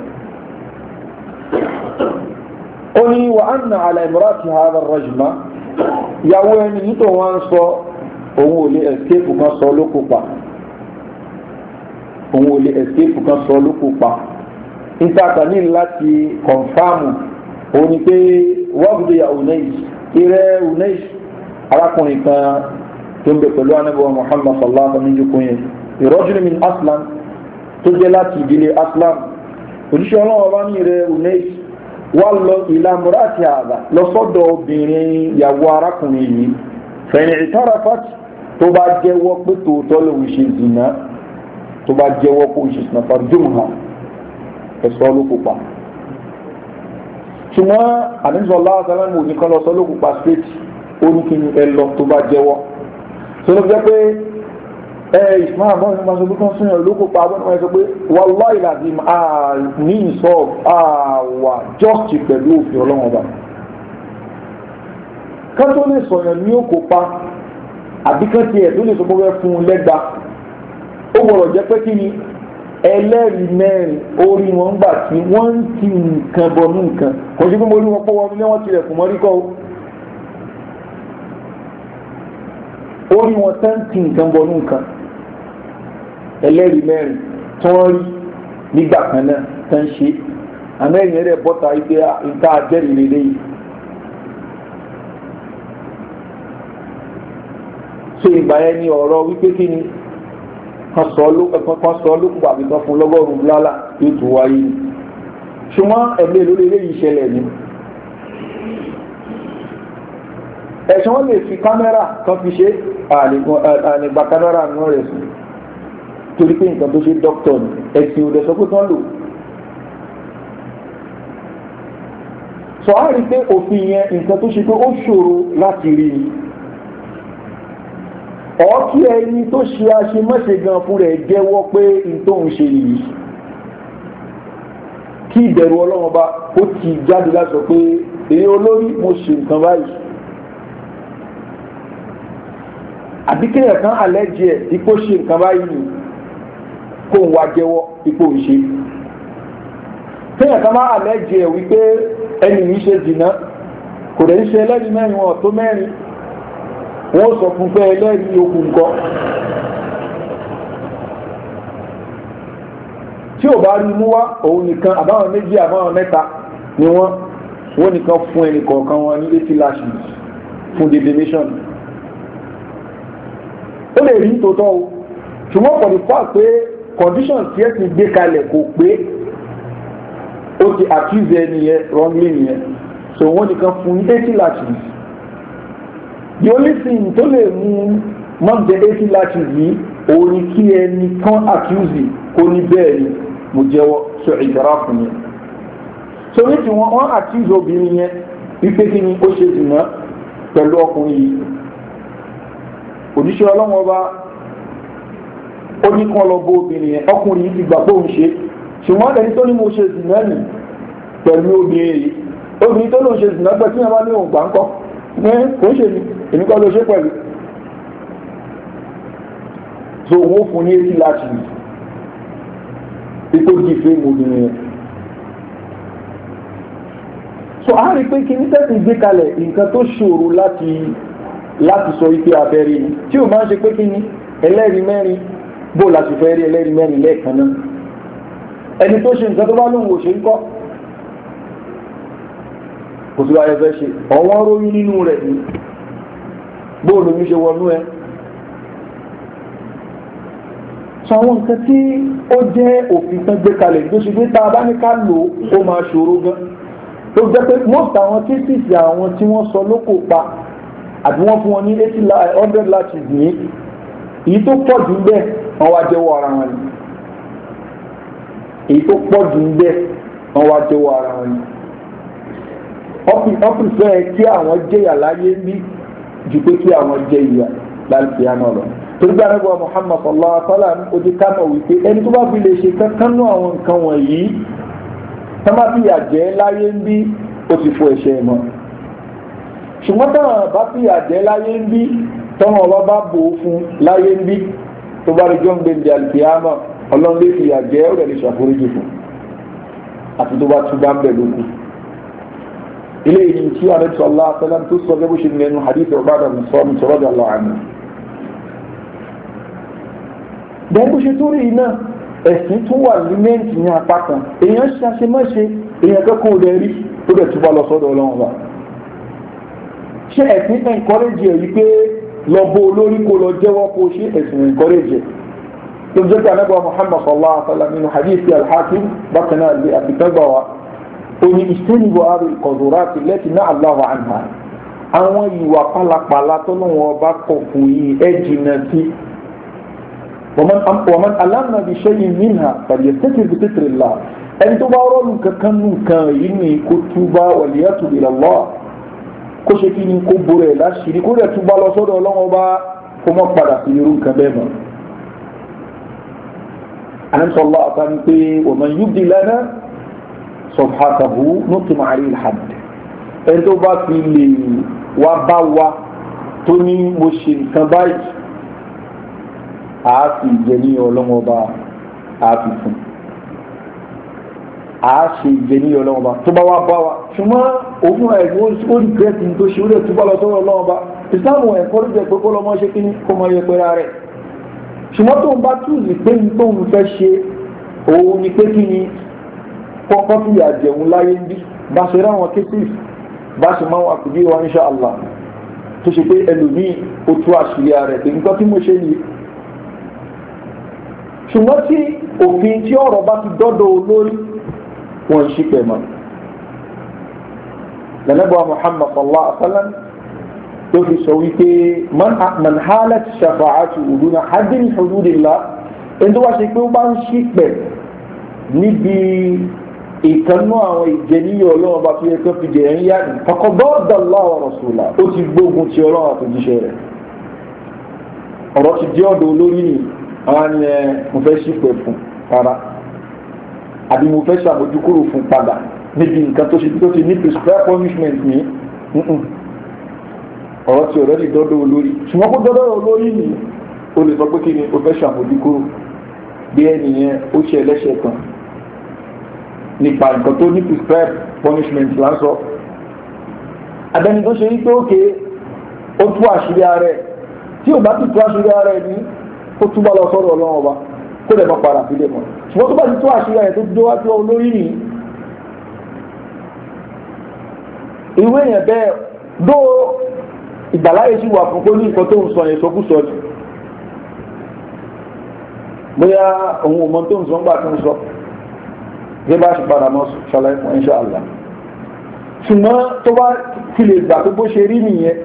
Speaker 1: ó ní wa anna ala imrati hadha ar-rajma ìyàwó ẹni nítorí wọn sọ òun ò lè escape kan sọ lóko pa òun ò lè escape kan sọ lóko pa níta ní láti kọ̀nfàmù òun ni pé wọ́pùdó ya Unais irẹ́ Unais arákùnrin kan tó ń bẹ pẹ̀lú Ànábì wa Muhammad sallallahu alaihi wa sallam níjókòó yẹn ìrọ́jùlẹ̀ min Aslam tó jẹ́ láti ìdílé Aslam òjíṣẹ́ ọlọ́wọ́ bá ní irẹ́ Unais wá lọ ìlà murati àgbà lọ́sọ́dọ̀ obìnrin ìyàwó arákùnrin yìí fẹ̀yìn ìtàràfàt tó bá jẹ́wọ́ pé tòótọ́ lòun ṣe zìnà tó bá jẹ́wọ́ pé òun ṣe zìnà farjumha ẹ̀sọ́ ló kópa ṣùgbọ́n àdínsọ̀lá àtàlámù ní kan lọ sọ ló kópa straight ó ní kí ni ẹ lọ tó bá jẹ́wọ́ tó ló jẹ́ pé ìsìnmá àmọ́ ní ma sọ pé kán súnyàn ló kópa abọ́nà wọn sọ pé wallahi lazim ní ìsọ àwà just pẹ̀lú òfin ọlọ́wọ́n ọba kán tó lè sọ̀yàn ní ó kópa àbí kán tiẹ̀ tó lè sọ pé wọ́n fún un lẹ́gba ó gbọ́dọ̀ jẹ́ pé kí ni ẹlẹ́rìí mẹ́rin orí wọn gbà tí wọ́n ń ti nǹkan bọnú nǹkan kò sí pé mo rí wọn pọ́ wọn ní wọ́n tilẹ̀ fún mọ́rí kọ́ orí wọn tán ti nǹkan bọnú nǹkan ẹlẹ́rìí mẹ́rin tí wọ́n rí nígbà kan náà tán ṣe àmẹ́rin rẹ̀ bọ́ta ìgbé ìta àjẹ́rìí lélẹ́ yìí so ìgbà yẹn ni ọ̀rọ̀ wípé kí ni kan sọ lókùn àbí kan fún lọ́gọ́rùn-ún lálá yóò tó wáyé ni ṣùgbọ́n ẹ̀mẹ́ lórí ilé yìí ṣẹlẹ̀ ni ẹ̀ṣọ́ wọn lè fi kámẹ́rà kan fi ṣe àlègbà kámẹ́rà náà rẹ̀ sùn torí pé nǹkan tó ṣe dókítọ̀ ni ẹ̀sìn òdẹ̀ sọ pé tán lò sọ á rí pé òfin yẹn nǹkan tó ṣe pé ó ṣòro láti rí ni ọ̀kí ẹni tó ṣe aṣemọ́ṣe gan fún rẹ̀ jẹ́wọ́ pé n tó ń ṣe yìí kí ìbẹ̀rù ọlọ́run bá ó ti jáde láti sọ pé èyí olórí mo ṣe nǹkan báyìí àbí kéèyàn kan àlẹ́jì ẹ̀ ipò ṣe nǹkan báyìí ni kó ń wá jẹ́wọ́ ipò ìṣe kéèyàn kan máa àlẹ́jì ẹ̀ wípé ẹni yìí ṣe jìnnà kò dẹ̀ ń ṣe ẹlẹ́rìí mẹ́rin wọn tó mẹ́rin wọ́n sọ fún pé ẹlẹ́rìí okùn nǹkan tí ò bá rí mú wá òun nìkan àbáwọn méjì àbáwọn mẹ́ta ni wọ́n nìkan fún ẹnì kọ̀ọ̀kan wọn ní 80 lashes fún defamation ó lè rí tòótọ́ o ṣùgbọ́n pọ̀ ní fà pé conditions tí ẹ ti gbé kalẹ̀ kò pé ó ti accuse ẹni yẹn wrongly nìyẹn so wọ́n nìkan fún 80 lashes the only thing tó lè mú mọ́jẹ́ 80 lashes yìí òun ni kí ẹni kan accuse kó ní bẹ́ẹ̀ ni mo jẹ́wọ́ sọ ìdára fún yẹn so ní tí wọ́n accuse obìnrin yẹn wípé kí ni ó ṣe jìnnà pẹ̀lú ọkùnrin yìí òjíṣẹ́ ọlọ́wọ́ ọba ó ní kán lọ bó obìnrin yẹn ọkùnrin yìí ti gbà pé òun ṣe ṣùgbọ́n ẹni tó ní mo ṣe jìnnà nì pẹ̀lú obìnrin tó lóun ṣe jìnnà pẹ̀lú tí wọ́n bá ní òun gbà ń kọ́ kò ń ṣe ní èmi kọ́ ló ṣe pẹ̀lú so wọ́n fún ní 80 láti ipò jí fẹ́ obìnrin yẹn so a rí pé kí ní tẹ́sí gbé kalẹ̀ nǹkan tó ṣòro láti sọ wípé abẹ́rẹ́ ni tí o máa ń ṣe pé kí ni ẹlẹ́rìí mẹ́rin bó láti fẹ́ rí ẹlẹ́rìí mẹ́rin lẹ́ẹ̀kan náà ẹni tó ṣe nǹkan tó bá lóun ò ṣe ń kọ́ kò sí wáyé fẹ́ ṣe ọ̀wọ́n róyún nínú rẹ̀ ní bóòlù ní ṣe wọnú ẹ sọ àwọn nǹkan tí ó jẹ́ òfin tán gbé kalẹ̀ tó ṣe gbé tá a bá ní ká lò ó máa ṣòro gan tó jẹ́ pé most àwọn cases àwọn tí wọ́n sọ lókò pa àbí wọ́n fún wọn ní 100 lashes ní èyí tó pọ̀ jù ń bẹ wọ́n wá jẹ́wọ́ ara wọn ni èyí tó pọ̀ jù ń bẹ wọ́n wá jẹ́wọ́ ara wọn ni wọ́n fẹ́ kí àwọn jẹ́yà láyé ní ju pé kí àwọn jẹ́ ìyà láti àná lọ torí gbà nígbà Muhammad sallallahu alaihi wa sallam ó di ká mọ̀ wípé ẹni tó bá fi lè ṣe kankan nú àwọn nǹkan wọ̀nyí tá má fi àjẹ́ láyé ń bí ó ti fo ẹ̀ṣẹ̀ mọ́ ṣùgbọ́n táwọn bá fi àjẹ́ láyé ń bí tọ́wọ́n ọba bá bò ó fún láyé ń bí tó bá rí jọ́ ń gbé ní alkiyama ọlọ́run lè fi àjẹ́ ó rẹ̀ lè ṣàforíjì fún àti tó bá tún bá ń bẹ̀ lókù ilé ìyìn tí a rẹ̀ sọ́lá sọ́lám tó sọ gẹ́gbó ṣe ní ẹnu hadith ọ̀bádà mùsọ́mù sọ́rọ́dà lọ́àmì bẹ́ẹ̀bù ṣe tó rí iná ẹ̀sìn tún wà límẹ́ǹtì ní apá kan èèyàn ṣàṣe mọ́ṣe èèyàn kẹ́kọ̀ọ́ rẹ̀ rí tó dẹ̀ túbọ̀ lọ sọ́dọ̀ ọlọ́run wa ṣé ẹ̀sìn encourage ẹ̀ wípé lọ bó olórí kó lọ jẹ́wọ́ kó ṣe ẹ̀sìn encourage ẹ̀ tó jẹ́ pé anábọ̀ Muhammad sallallahu alaihi wa sallam nínú hadith al-Hakim bákan náà lè àfikẹ́gbà wa ó ní ìṣẹ́nìbò àrùn ìkọ̀dùrátì lẹ́tì náà Allahu anha àwọn ìwà pálapàla tó lọ́wọ́ bá kọ̀ fún yìí ẹ̀ jìnnà sí ومن ألمنا بشيء منها فليستتر بستر الله ẹni tó bá rọ́ọ̀lù kankan nù kan yìí ní kó túbá wàlíyàtù ila Allah kó ṣe kí ni kó borí ẹ̀ láṣìírí kó rẹ̀ túbá lọ sọ́dọ̀ ọlọ́wọ́ bá kó mọ́ padà sí irú nǹkan bẹ́ẹ̀ mọ́. anamsọ́lá àtàní pé wa man yubdi lana subhatahu nuqim alayhi al-hadd ẹni tó bá fi lè wá bá wa tó ní mo ṣe nǹkan báyìí àáfi ìjẹni ọlọ́mọba àáfi fún àáṣe ìjẹni ọlọ́mọba tó bá wá bá wa ṣùgbọ́n òfin ẹ̀gbọ́n ó rí gẹ́ẹ̀tì tó ṣe ó lè túbọ̀ lọ sọ́rọ̀ ọlọ́mọba ìsáàmù ẹ̀kọ́ ló jẹ́ pé kó lọ́mọ ṣe kíní kó mọ yẹpẹrẹ rẹ̀ ṣùgbọ́n tó ń bá túùsì pé ní tóun fẹ́ ṣe òun ni pé kíni kọ́kọ́ fi àjẹun láyé ń bí bá ṣe ráwọn kéṣìf bá ṣe máa wà kùdí wa insha Allah tó ṣe pé ẹlòmíì ó tú àṣírí rẹ̀ pé nǹkan tí mo ṣe nìyí ṣùgbọ́n tí òfin tí ọ̀rọ̀ bá ti dọ́dọ̀ olórí wọn ṣí pẹ̀ mọ́ lẹ́nẹ́bọ̀ Muhammad sallallahu alaihi wa sallam tó fi sọ wípé man halat shafa'atu uduna haddin hududillah ẹni tó wá ṣe pé ó bá ń ṣí pẹ̀ níbi ìkànnú àwọn ìjẹniyàn ọlọ́run bá fi ẹ̀kọ́ fi jẹ̀ ń yá ní faqad Allah wa rasulahu ó ti gbógun ti ọlọ́run àtòjíṣẹ́ rẹ̀ ọ̀rọ̀ ti dé ọ̀dọ̀ olórí nìyí àwọn ni mo fẹ́ ṣípẹ́ fún para àbí mo fẹ́ ṣàbójúkúrò fún padà níbi nǹkan tó ti ní prescribed punishment ní ọ̀rọ̀ tí ọ̀rẹ́ lè dọ́dọ̀ olórí ṣùgbọ́n kó dọ́dọ̀ olórí ni o lè sọ pé kí ni o fẹ́ ṣàbójúkúrò bí ẹnìyẹn ó ṣe ẹlẹ́ṣẹ̀ kan nípa nǹkan tó ní prescribed punishment lásọ àbẹni tó ṣe wípé òkè ó tú àṣírí ara ẹ̀ tí ò bá ti tú àṣírí ara ẹ̀ ní kó túbọ̀ lọ sọ́dọ̀ ọlọ́run ọba kó lè má padà sílé mọ́ ṣùgbọ́n tó bá ti tó àṣírí ẹ̀ tó dó wá tó olórí nìyí ìwé yẹn bẹ́ẹ̀ dó ìgbàláyé sí wà fún kó ní nǹkan tó ń sọ yẹn sọkúsọ ni bóyá òun ò mọ tó ń sọ ńgbà tó ń sọ gẹ́gẹ́ bá ṣe padà mọ́ ṣàlàyé fún insha Allah ṣùgbọ́n tó bá ti lè gbà pé bó ṣe rí nìyẹn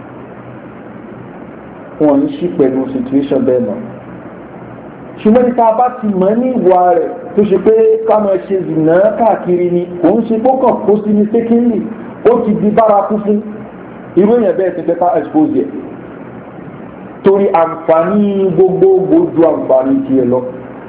Speaker 1: wọ́n ń ṣí pẹ̀lú situation bẹ́ẹ̀ náà ṣùgbọ́n níta bá ti mọ̀ ní ìwà rẹ̀ tó ṣe pé ká máa ṣe zìnà káàkiri ni kò ń ṣe kókàn kó sí ní sékìlì ó ti di bárakú fún irú èèyàn bẹ́ẹ̀ ti fẹ́ ká expose yẹ torí àǹfààní gbogbogbò ju àǹfààní tiẹ̀ lọ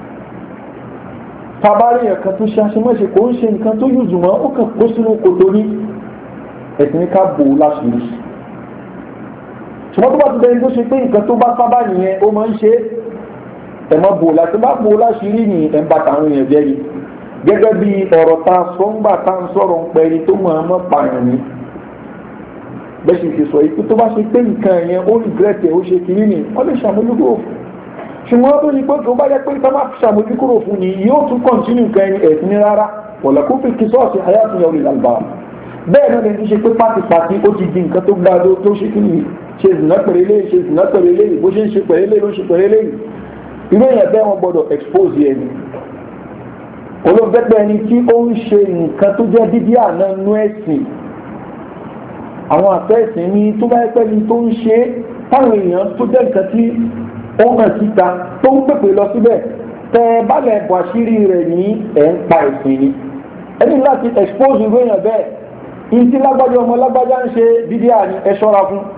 Speaker 1: tabari yẹn kan tó ṣe aṣemáṣe kò ń ṣe nǹkan tó yùzù mọ́ ó kàn kó sínú kòtò ní ẹ̀sìn ká bò ó láṣìírí ṣùgbọ́n tó bá ti bẹ́ẹ̀ tó ṣe pé nǹkan tó bá sábà nìyẹn ó máa ń ṣe ẹ̀mọ́ bò láti bá bò láṣìírí ní ẹ̀mbà táwọn èèyàn jẹ́ rí gẹ́gẹ́ bí ọ̀rọ̀ ta sọ́ngbà tá ń sọ̀rọ̀ ń pẹ́ ẹni tó mọ̀ ọmọ pààyàn ní bẹ́ẹ̀ sì ti sọ yìí tó bá ṣe pé nǹkan yẹn ó rìgírẹ́tì ó ṣe kiri ní wọ́n lè ṣàmójúkúrò fún ṣùgbọ́n tó ní pé tó bá jẹ́ pé tá má ṣàmójúkúrò fún ni yóò tún kọ̀ntínú nǹkan ẹni ẹ̀sìn ní rárá wọ̀lẹ̀kú fi kí sọ́ọ̀sì hayatun yawmi al-albab bẹ́ẹ̀ náà lè ṣe pé pátipàti ó ti di nǹkan tó gbá tó ṣe kí ni ṣe zìnà pẹ̀lẹ́lẹ́ ṣe zìnà pẹ̀lẹ́lẹ́ bó ṣe ń ṣe pẹ̀lẹ́lẹ́ ló ṣe pẹ̀lẹ́lẹ́ irú èèyàn bẹ́ẹ̀ wọ́n gbọ́dọ̀ expose ẹni olóńgbẹ́gbẹ́ ẹni tí ó ń ṣe nǹkan tó jẹ́ dídí àná nú ẹ̀sìn àwọn àfẹ́sìn ní tó bá pẹ́ ni tó ń ṣe táwọn èèyàn tó jẹ́ nǹkan tí ó hàn síta tó ń pèpè lọ síbẹ̀ tẹ bálẹ̀ ẹ̀bọ̀ àṣírí rẹ̀ ní ẹ̀ ń pa ẹ̀sìn ni ẹni láti expose irú èèyàn bẹ́ẹ̀ ìtí lágbájá ọmọ lágbájá ń ṣe dídí àní ẹ ṣọ́ra fún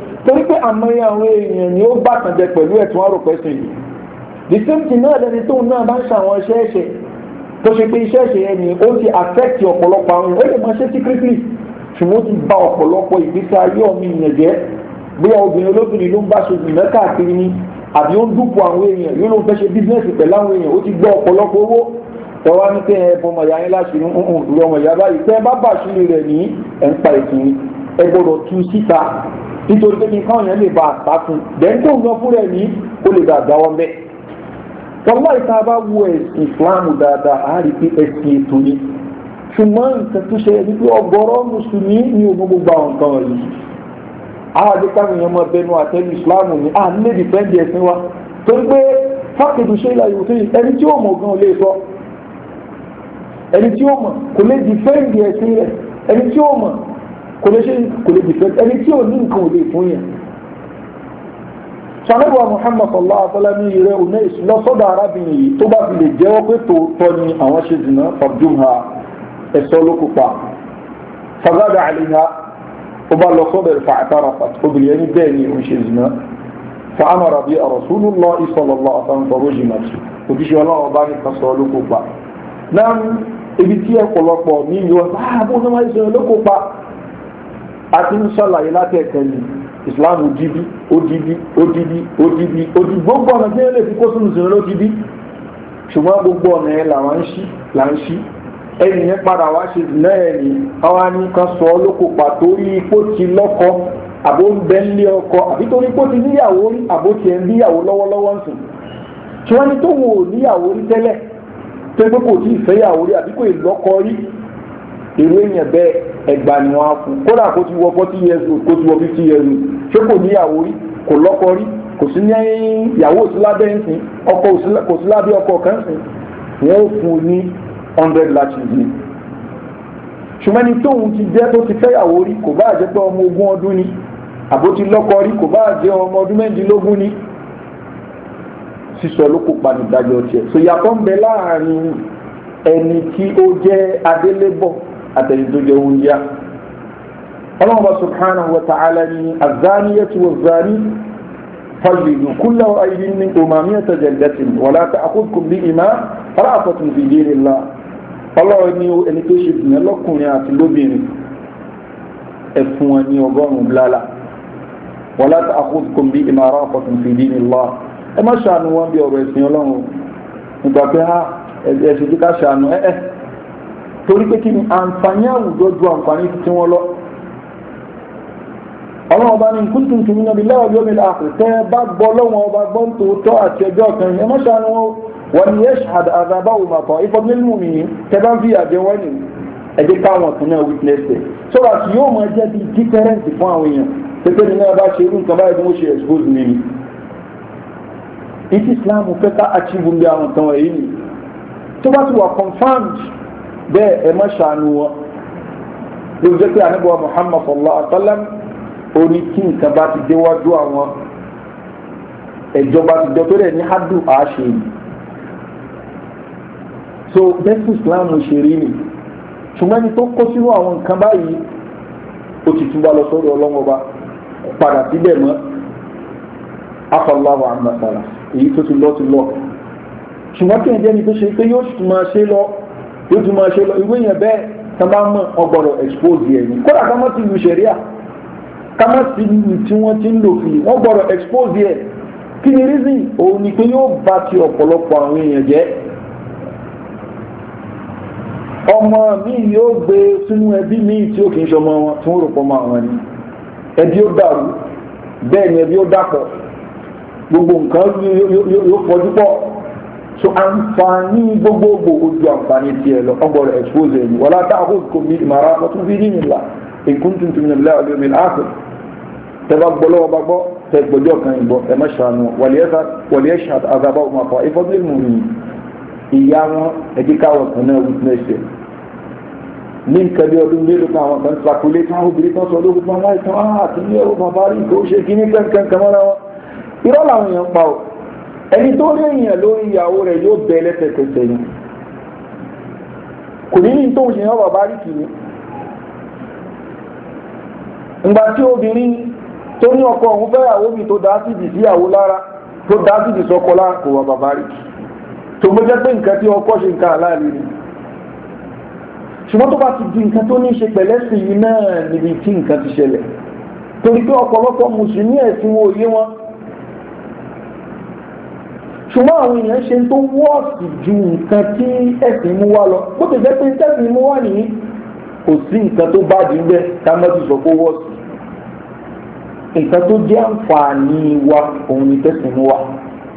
Speaker 1: torí pé àmọ́yé àwọn èèyàn ni ó bá tàn jẹ pẹ̀lú ẹ̀tún àrò pẹ̀sìn yìí the same thing náà lẹni tóun náà bá ń ṣàwọn iṣẹ́ ẹ̀ṣẹ̀ tó ṣe pé iṣẹ́ ẹ̀ṣẹ̀ yẹn ni ó ti affect ọ̀pọ̀lọpọ̀ àwọn èèyàn ó lè máa ṣe secretly ṣùgbọ́n ó ti bà ọ̀pọ̀lọpọ̀ ìgbésí ayé ọmọ èèyàn jẹ́ bóyá obìnrin olóbìnrin ló ń bá ṣe ìmọ̀ káàkiri ni àbí ó ń dúpọ̀ àwọn èèyàn yóò ló ń fẹ́ ṣe bísínẹ́sì pẹ̀lú àwọn èèyàn ó ti gbọ́ ọ̀pọ̀lọpọ̀ owó tọ́wá ní pé ẹ̀fọ́ ọmọ ìyá yín láṣìírí ìlú ọmọ ìyá báyìí tẹ́ bá bà ṣírí rẹ̀ ní ẹ̀ ń pa ìsìn ẹ gbọ́dọ̀ tú síta nítorí pé kí káwọn yẹn lè bá àpá fún dẹ́ńtò ń gan fún rẹ̀ ní ó lè gbà gbà wọn bẹ́ẹ̀. tọ́lá ìta bá wo ẹ̀sìn ìsìláàmù dáadáa á rí pé ẹ̀sìn ètò ni ṣùgbọ́n nǹkan tó ṣe ẹni pé ọ̀gọ̀rọ̀ mùsùlùmí ní ogun gbogbo àwọn nǹkan wọ̀nyí. àwọn adékáwọn èèyàn máa bẹnu àtẹ́lù ìsìláàmù ni à ń lè dìfẹ́ǹdì ẹ̀sìn wa torí pé fákèdù ṣe ìlà yòókè ẹni tí ó mọ̀ gan lè sọ ẹni tí ó mọ̀ kò lè dìfẹ́ǹdì ẹ̀sìn rẹ̀ ẹni tí ó mọ̀ kò lè dìfẹ́ǹdì ẹni tí ò ní nǹkan ò lè fún yẹn. sanabu Muhammad sallallahu alaihi wa sallam ní ìrẹ́ òun lọ́sọ́dọ̀ arábìnrin yìí tó bá fi lè jẹ́wọ́ pé tòótọ́ ni àwọn ṣe zìnà fàdúmà ẹ̀sọ́ ló kópa fagada àlìhà ó bá lọ sọ́dọ̀ ìfà àtàrà obìnrin ẹni bẹ́ẹ̀ ni òun ṣe zìnà fa'amara bí Rasulullah sallallahu alaihi wa sallam fọwọ́ jìnnà òjíṣẹ́ ọlọ́run bá ní kasọ́ ló kópa náà ibi tí ọ̀pọ̀lọpọ̀ ní ìlú ọ̀sán ààbò tó máa ń ṣe ló kópa àti ń ṣàlàyé látẹ̀kẹ́ ni Islam odidi gbogbo ọ̀nà tí ó lè fi kó sínú ìsinmi ló ti bí ṣùgbọ́n gbogbo ọ̀nà ẹ̀ là ń ṣí ẹnìyẹn padà wá ṣe náà ẹni àwọn ní kan sọ ọ́ ló kópa torí ipò ti lọ́kọ àbó ń bẹ́ ń lé ọkọ àbí torí ipò ti níyàwó rí àbó tiẹ̀ ń níyàwó lọ́wọ́lọ́wọ́ ń sìn ṣùgbọ́n ní tó wò ó níyàwó rí tẹ́lẹ̀ tó pé kò tí ì fẹ́yàwó rí àbí kò ì lọ́kọ rí èrò èèyàn bẹ́ẹ̀ ẹgbàá ni wọ́n á fún kódà kó ti wọ 40 years old kó ti wọ 50 years old ṣé kò níyàwó rí kò lọ́kọ rí kò sí ní ìyàwó òsí lábẹ́ ń sìn ọkọ kò sí lábẹ́ ọkọ kan sìn wọ́n ó fún un ní 100 lashes ni ṣùgbọ́n ní tóun ti jẹ́ tó ti fẹ́yàwó rí kò bá jẹ́ pé ọmọ 20 ọdún ni àbó ti lọ́kọ rí kò bá jẹ́ ọmọ ọdún 16 ni sísọ ló kó pa nídájọ́ tiẹ̀ so yàtọ̀ ń bẹ láàrin ẹni tí ó jẹ́ adélébọ̀ àtẹni tó jẹ́ oúnjẹ Allah subhanahu wa ta'ala ni az-zaniyatu waz-zani fajlidu kulla wahidin minhuma mi'ata jaldatin wa la ta'khudhukum bihima ra'fatun fi dinillah Allah ni ẹni tó ṣe dìnyẹn lọ́kùnrin àti lóbìnrin ẹ̀fún wọn ní 100 blala wa la ta'khudhukum bihima ra'fatun fi dinillah ẹ má ṣàánú wọn bí ọ̀rọ̀ ẹ̀sìn Ọlọ́run nígbà pé ẹ̀sìn tí ká ṣàánú torí pé kí ni àǹfààní àwùjọ ju àǹfààní tí wọ́n lọ ọlọ́wọ́ bá ní kuntum tu'minuna billahi wal yawmil akhir tẹ́ bá gbọ́ lọ́wọ́ ọba gbọ́n tòótọ́ àti ọjọ́ kan ẹ má ṣàánú wọn wal yashhad adhabahuma ta'ifatun minal mu'minin tẹ́ bá fi àjẹ wọ́n ní ẹjẹ́ káwọn kan náà witness ẹ̀ so that yóò máa jẹ́ bí different fún àwọn èèyàn pépé ní náà bá ṣe irú nǹkan báyìí bí wọ́n ṣe expose mi ni ìtì Islam fẹ́ ká achieve bí àwọn kan wọ̀nyí ni tó bá ti wà confirmed bẹ́ẹ̀ ẹ má ṣàánú wọn ló jẹ́ pé àníbọ̀ Muhammad sallallahu alaihi wa sallam orí kí nǹkan bá ti déwájú àwọn ìjọba ti jọ tó rẹ̀ ní hadu àṣẹ yìí so bẹ́sù Islam ṣe rí ni ṣùgbọ́n ẹni tó kó sínú àwọn nǹkan báyìí ó ti túbọ̀ lọ sọ́dọ̀ ọlọ́mọba padà síbẹ̀ mọ́ afọláwọ àmàtàrà èyí tó ti lọ ṣùgbọ́n kí ẹ̀jẹ̀ ni tó ṣe pé yóò tún máa ṣe lọ ìwé yẹn bẹ́ẹ̀ tá bá mọ̀ ọgbọ̀rọ̀ expose yẹn ni kódà ká má ti lu ṣẹ̀ríà ká má ti lu tí wọ́n ti ń lò fi wọ́n gbọ́dọ̀ expose yẹn kí ni reason òun ni pé yóò bá ti ọ̀pọ̀lọpọ̀ àwọn èèyàn jẹ́ ọmọ mi yóò gbé sínú ẹbí mi tí ó kì í ṣọmọ wọn tí wọ́n rò pọ̀ mọ́ àwọn ni ẹbí ó dàrú bẹ́ẹ̀ ni ẹbí ó dàpọ̀ gbogbo nǹkan yóò fọjú pọ̀ so àǹfààní gbogbogbò ojú àǹfààní tiẹ̀ lọ ọgbọ̀rọ̀ expose ẹ̀yìn wọlá táàkùn kò ní ìmọ̀ra ọtún fi ní ìlà ìkúntùn tó nílẹ̀ ọdún mi láàpù tẹ́bá gbọ́lọ́wọ́ bá gbọ́ tẹ́ gbọ́jọ́ kan ìbọ̀ ẹ má ṣàánú wọlé ṣàt àgàbà ọmọ àpá ìfọ́bílì mú mi ìyá wọn ẹ̀díkàwọ̀ kan náà witness ẹ̀ ní nǹkan bí ọdún mélòó kan àwọn kan sàkúlé táwọn obìnrin kan sọ lókùn máa láì tán àti ní ẹ̀rọ bàbá rí kó ṣe kí ní kankan mọ́ra wọn irọ́ làwọn èèyàn pa ọ́ ẹni tó rí èèyàn lórí ìyàwó rẹ̀ yóò bẹ lẹ́sẹ̀kẹsẹ̀ ni kò ní ní tó ń ṣe hàn bàbá rí kìíní ìgbà tí obìnrin tó ní ọkọ òun fẹ́ ìyàwó mi tó dá sídìí sí ìyàwó lára tó dá sídìí sọ́kọ lára kò wà bàbá rí tó gbé jẹ́ pé nǹkan tí ọkọ ṣe nǹkan aláàlú ni ṣùgbọ́n tó bá ti di nǹkan tó ní ṣe pẹ̀lẹ́sìn yìí náà níbi tí nǹkan ti ṣẹlẹ̀ torí pé ọ̀pọ̀lọpọ̀ mùsùlùmí ẹ̀sìn wo òye wọn ṣùgbọ́n àwọn èèyàn ṣe tó wọ́ọ̀sì ju nǹkan tí ẹ̀sìn mú wá lọ bó ti jẹ́ pé ẹ̀sìn mú wá nìyí kò sí nǹkan tó bá dín bẹ́ẹ̀ ká má ti sọ pé wọ́ọ̀sì nǹkan tó jẹ́ àǹfààní wa òun ni tẹ̀sìn mú wá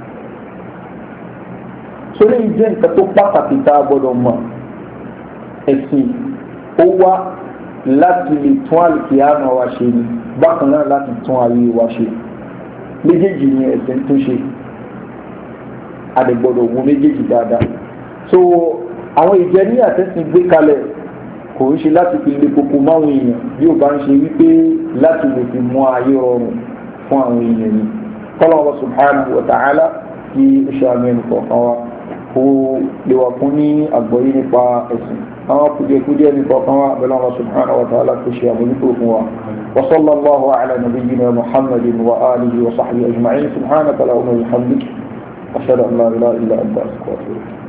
Speaker 1: sórí ìjẹ́ nǹkan tó pàtàkì tá a gbọ́dọ̀ mọ̀ ẹ̀sìn ó wá láti lè tún àlùkìyámà wa ṣe ni bákan náà láti tún ayé wa ṣe méjèèjì ni ẹ̀sìn tó ṣe àdègbọ́dọ̀ wo méjèèjì dáadáa so àwọn ìjẹ ní àtẹ́sìn gbé kalẹ̀ kò ń ṣe láti fi lè koko máwọn èèyàn bí ó bá ń ṣe wípé láti lè fi mú ayé rọrùn fún àwọn èèyàn ni kọ́lọ́wọ́ subhanahu wa ta'ala kí ó ṣe àmì ẹnì kọ̀ọ̀kan wa kó lè wà fún ní àgbọ́yé nípa ẹ̀sìn àwọn kùdìẹ̀kùdìẹ̀ ní kọ̀ọ̀kan wa bẹ̀rẹ̀ Allah subhanahu wa ta'ala kó ṣe àmójútó fún wa wa sallallahu ala nabiyyina muhammadin wa alihi wa sahbihi ajma'in subhanaka allahumma wa bihamdik ashhadu an la ilaha illa anta astaghfiruka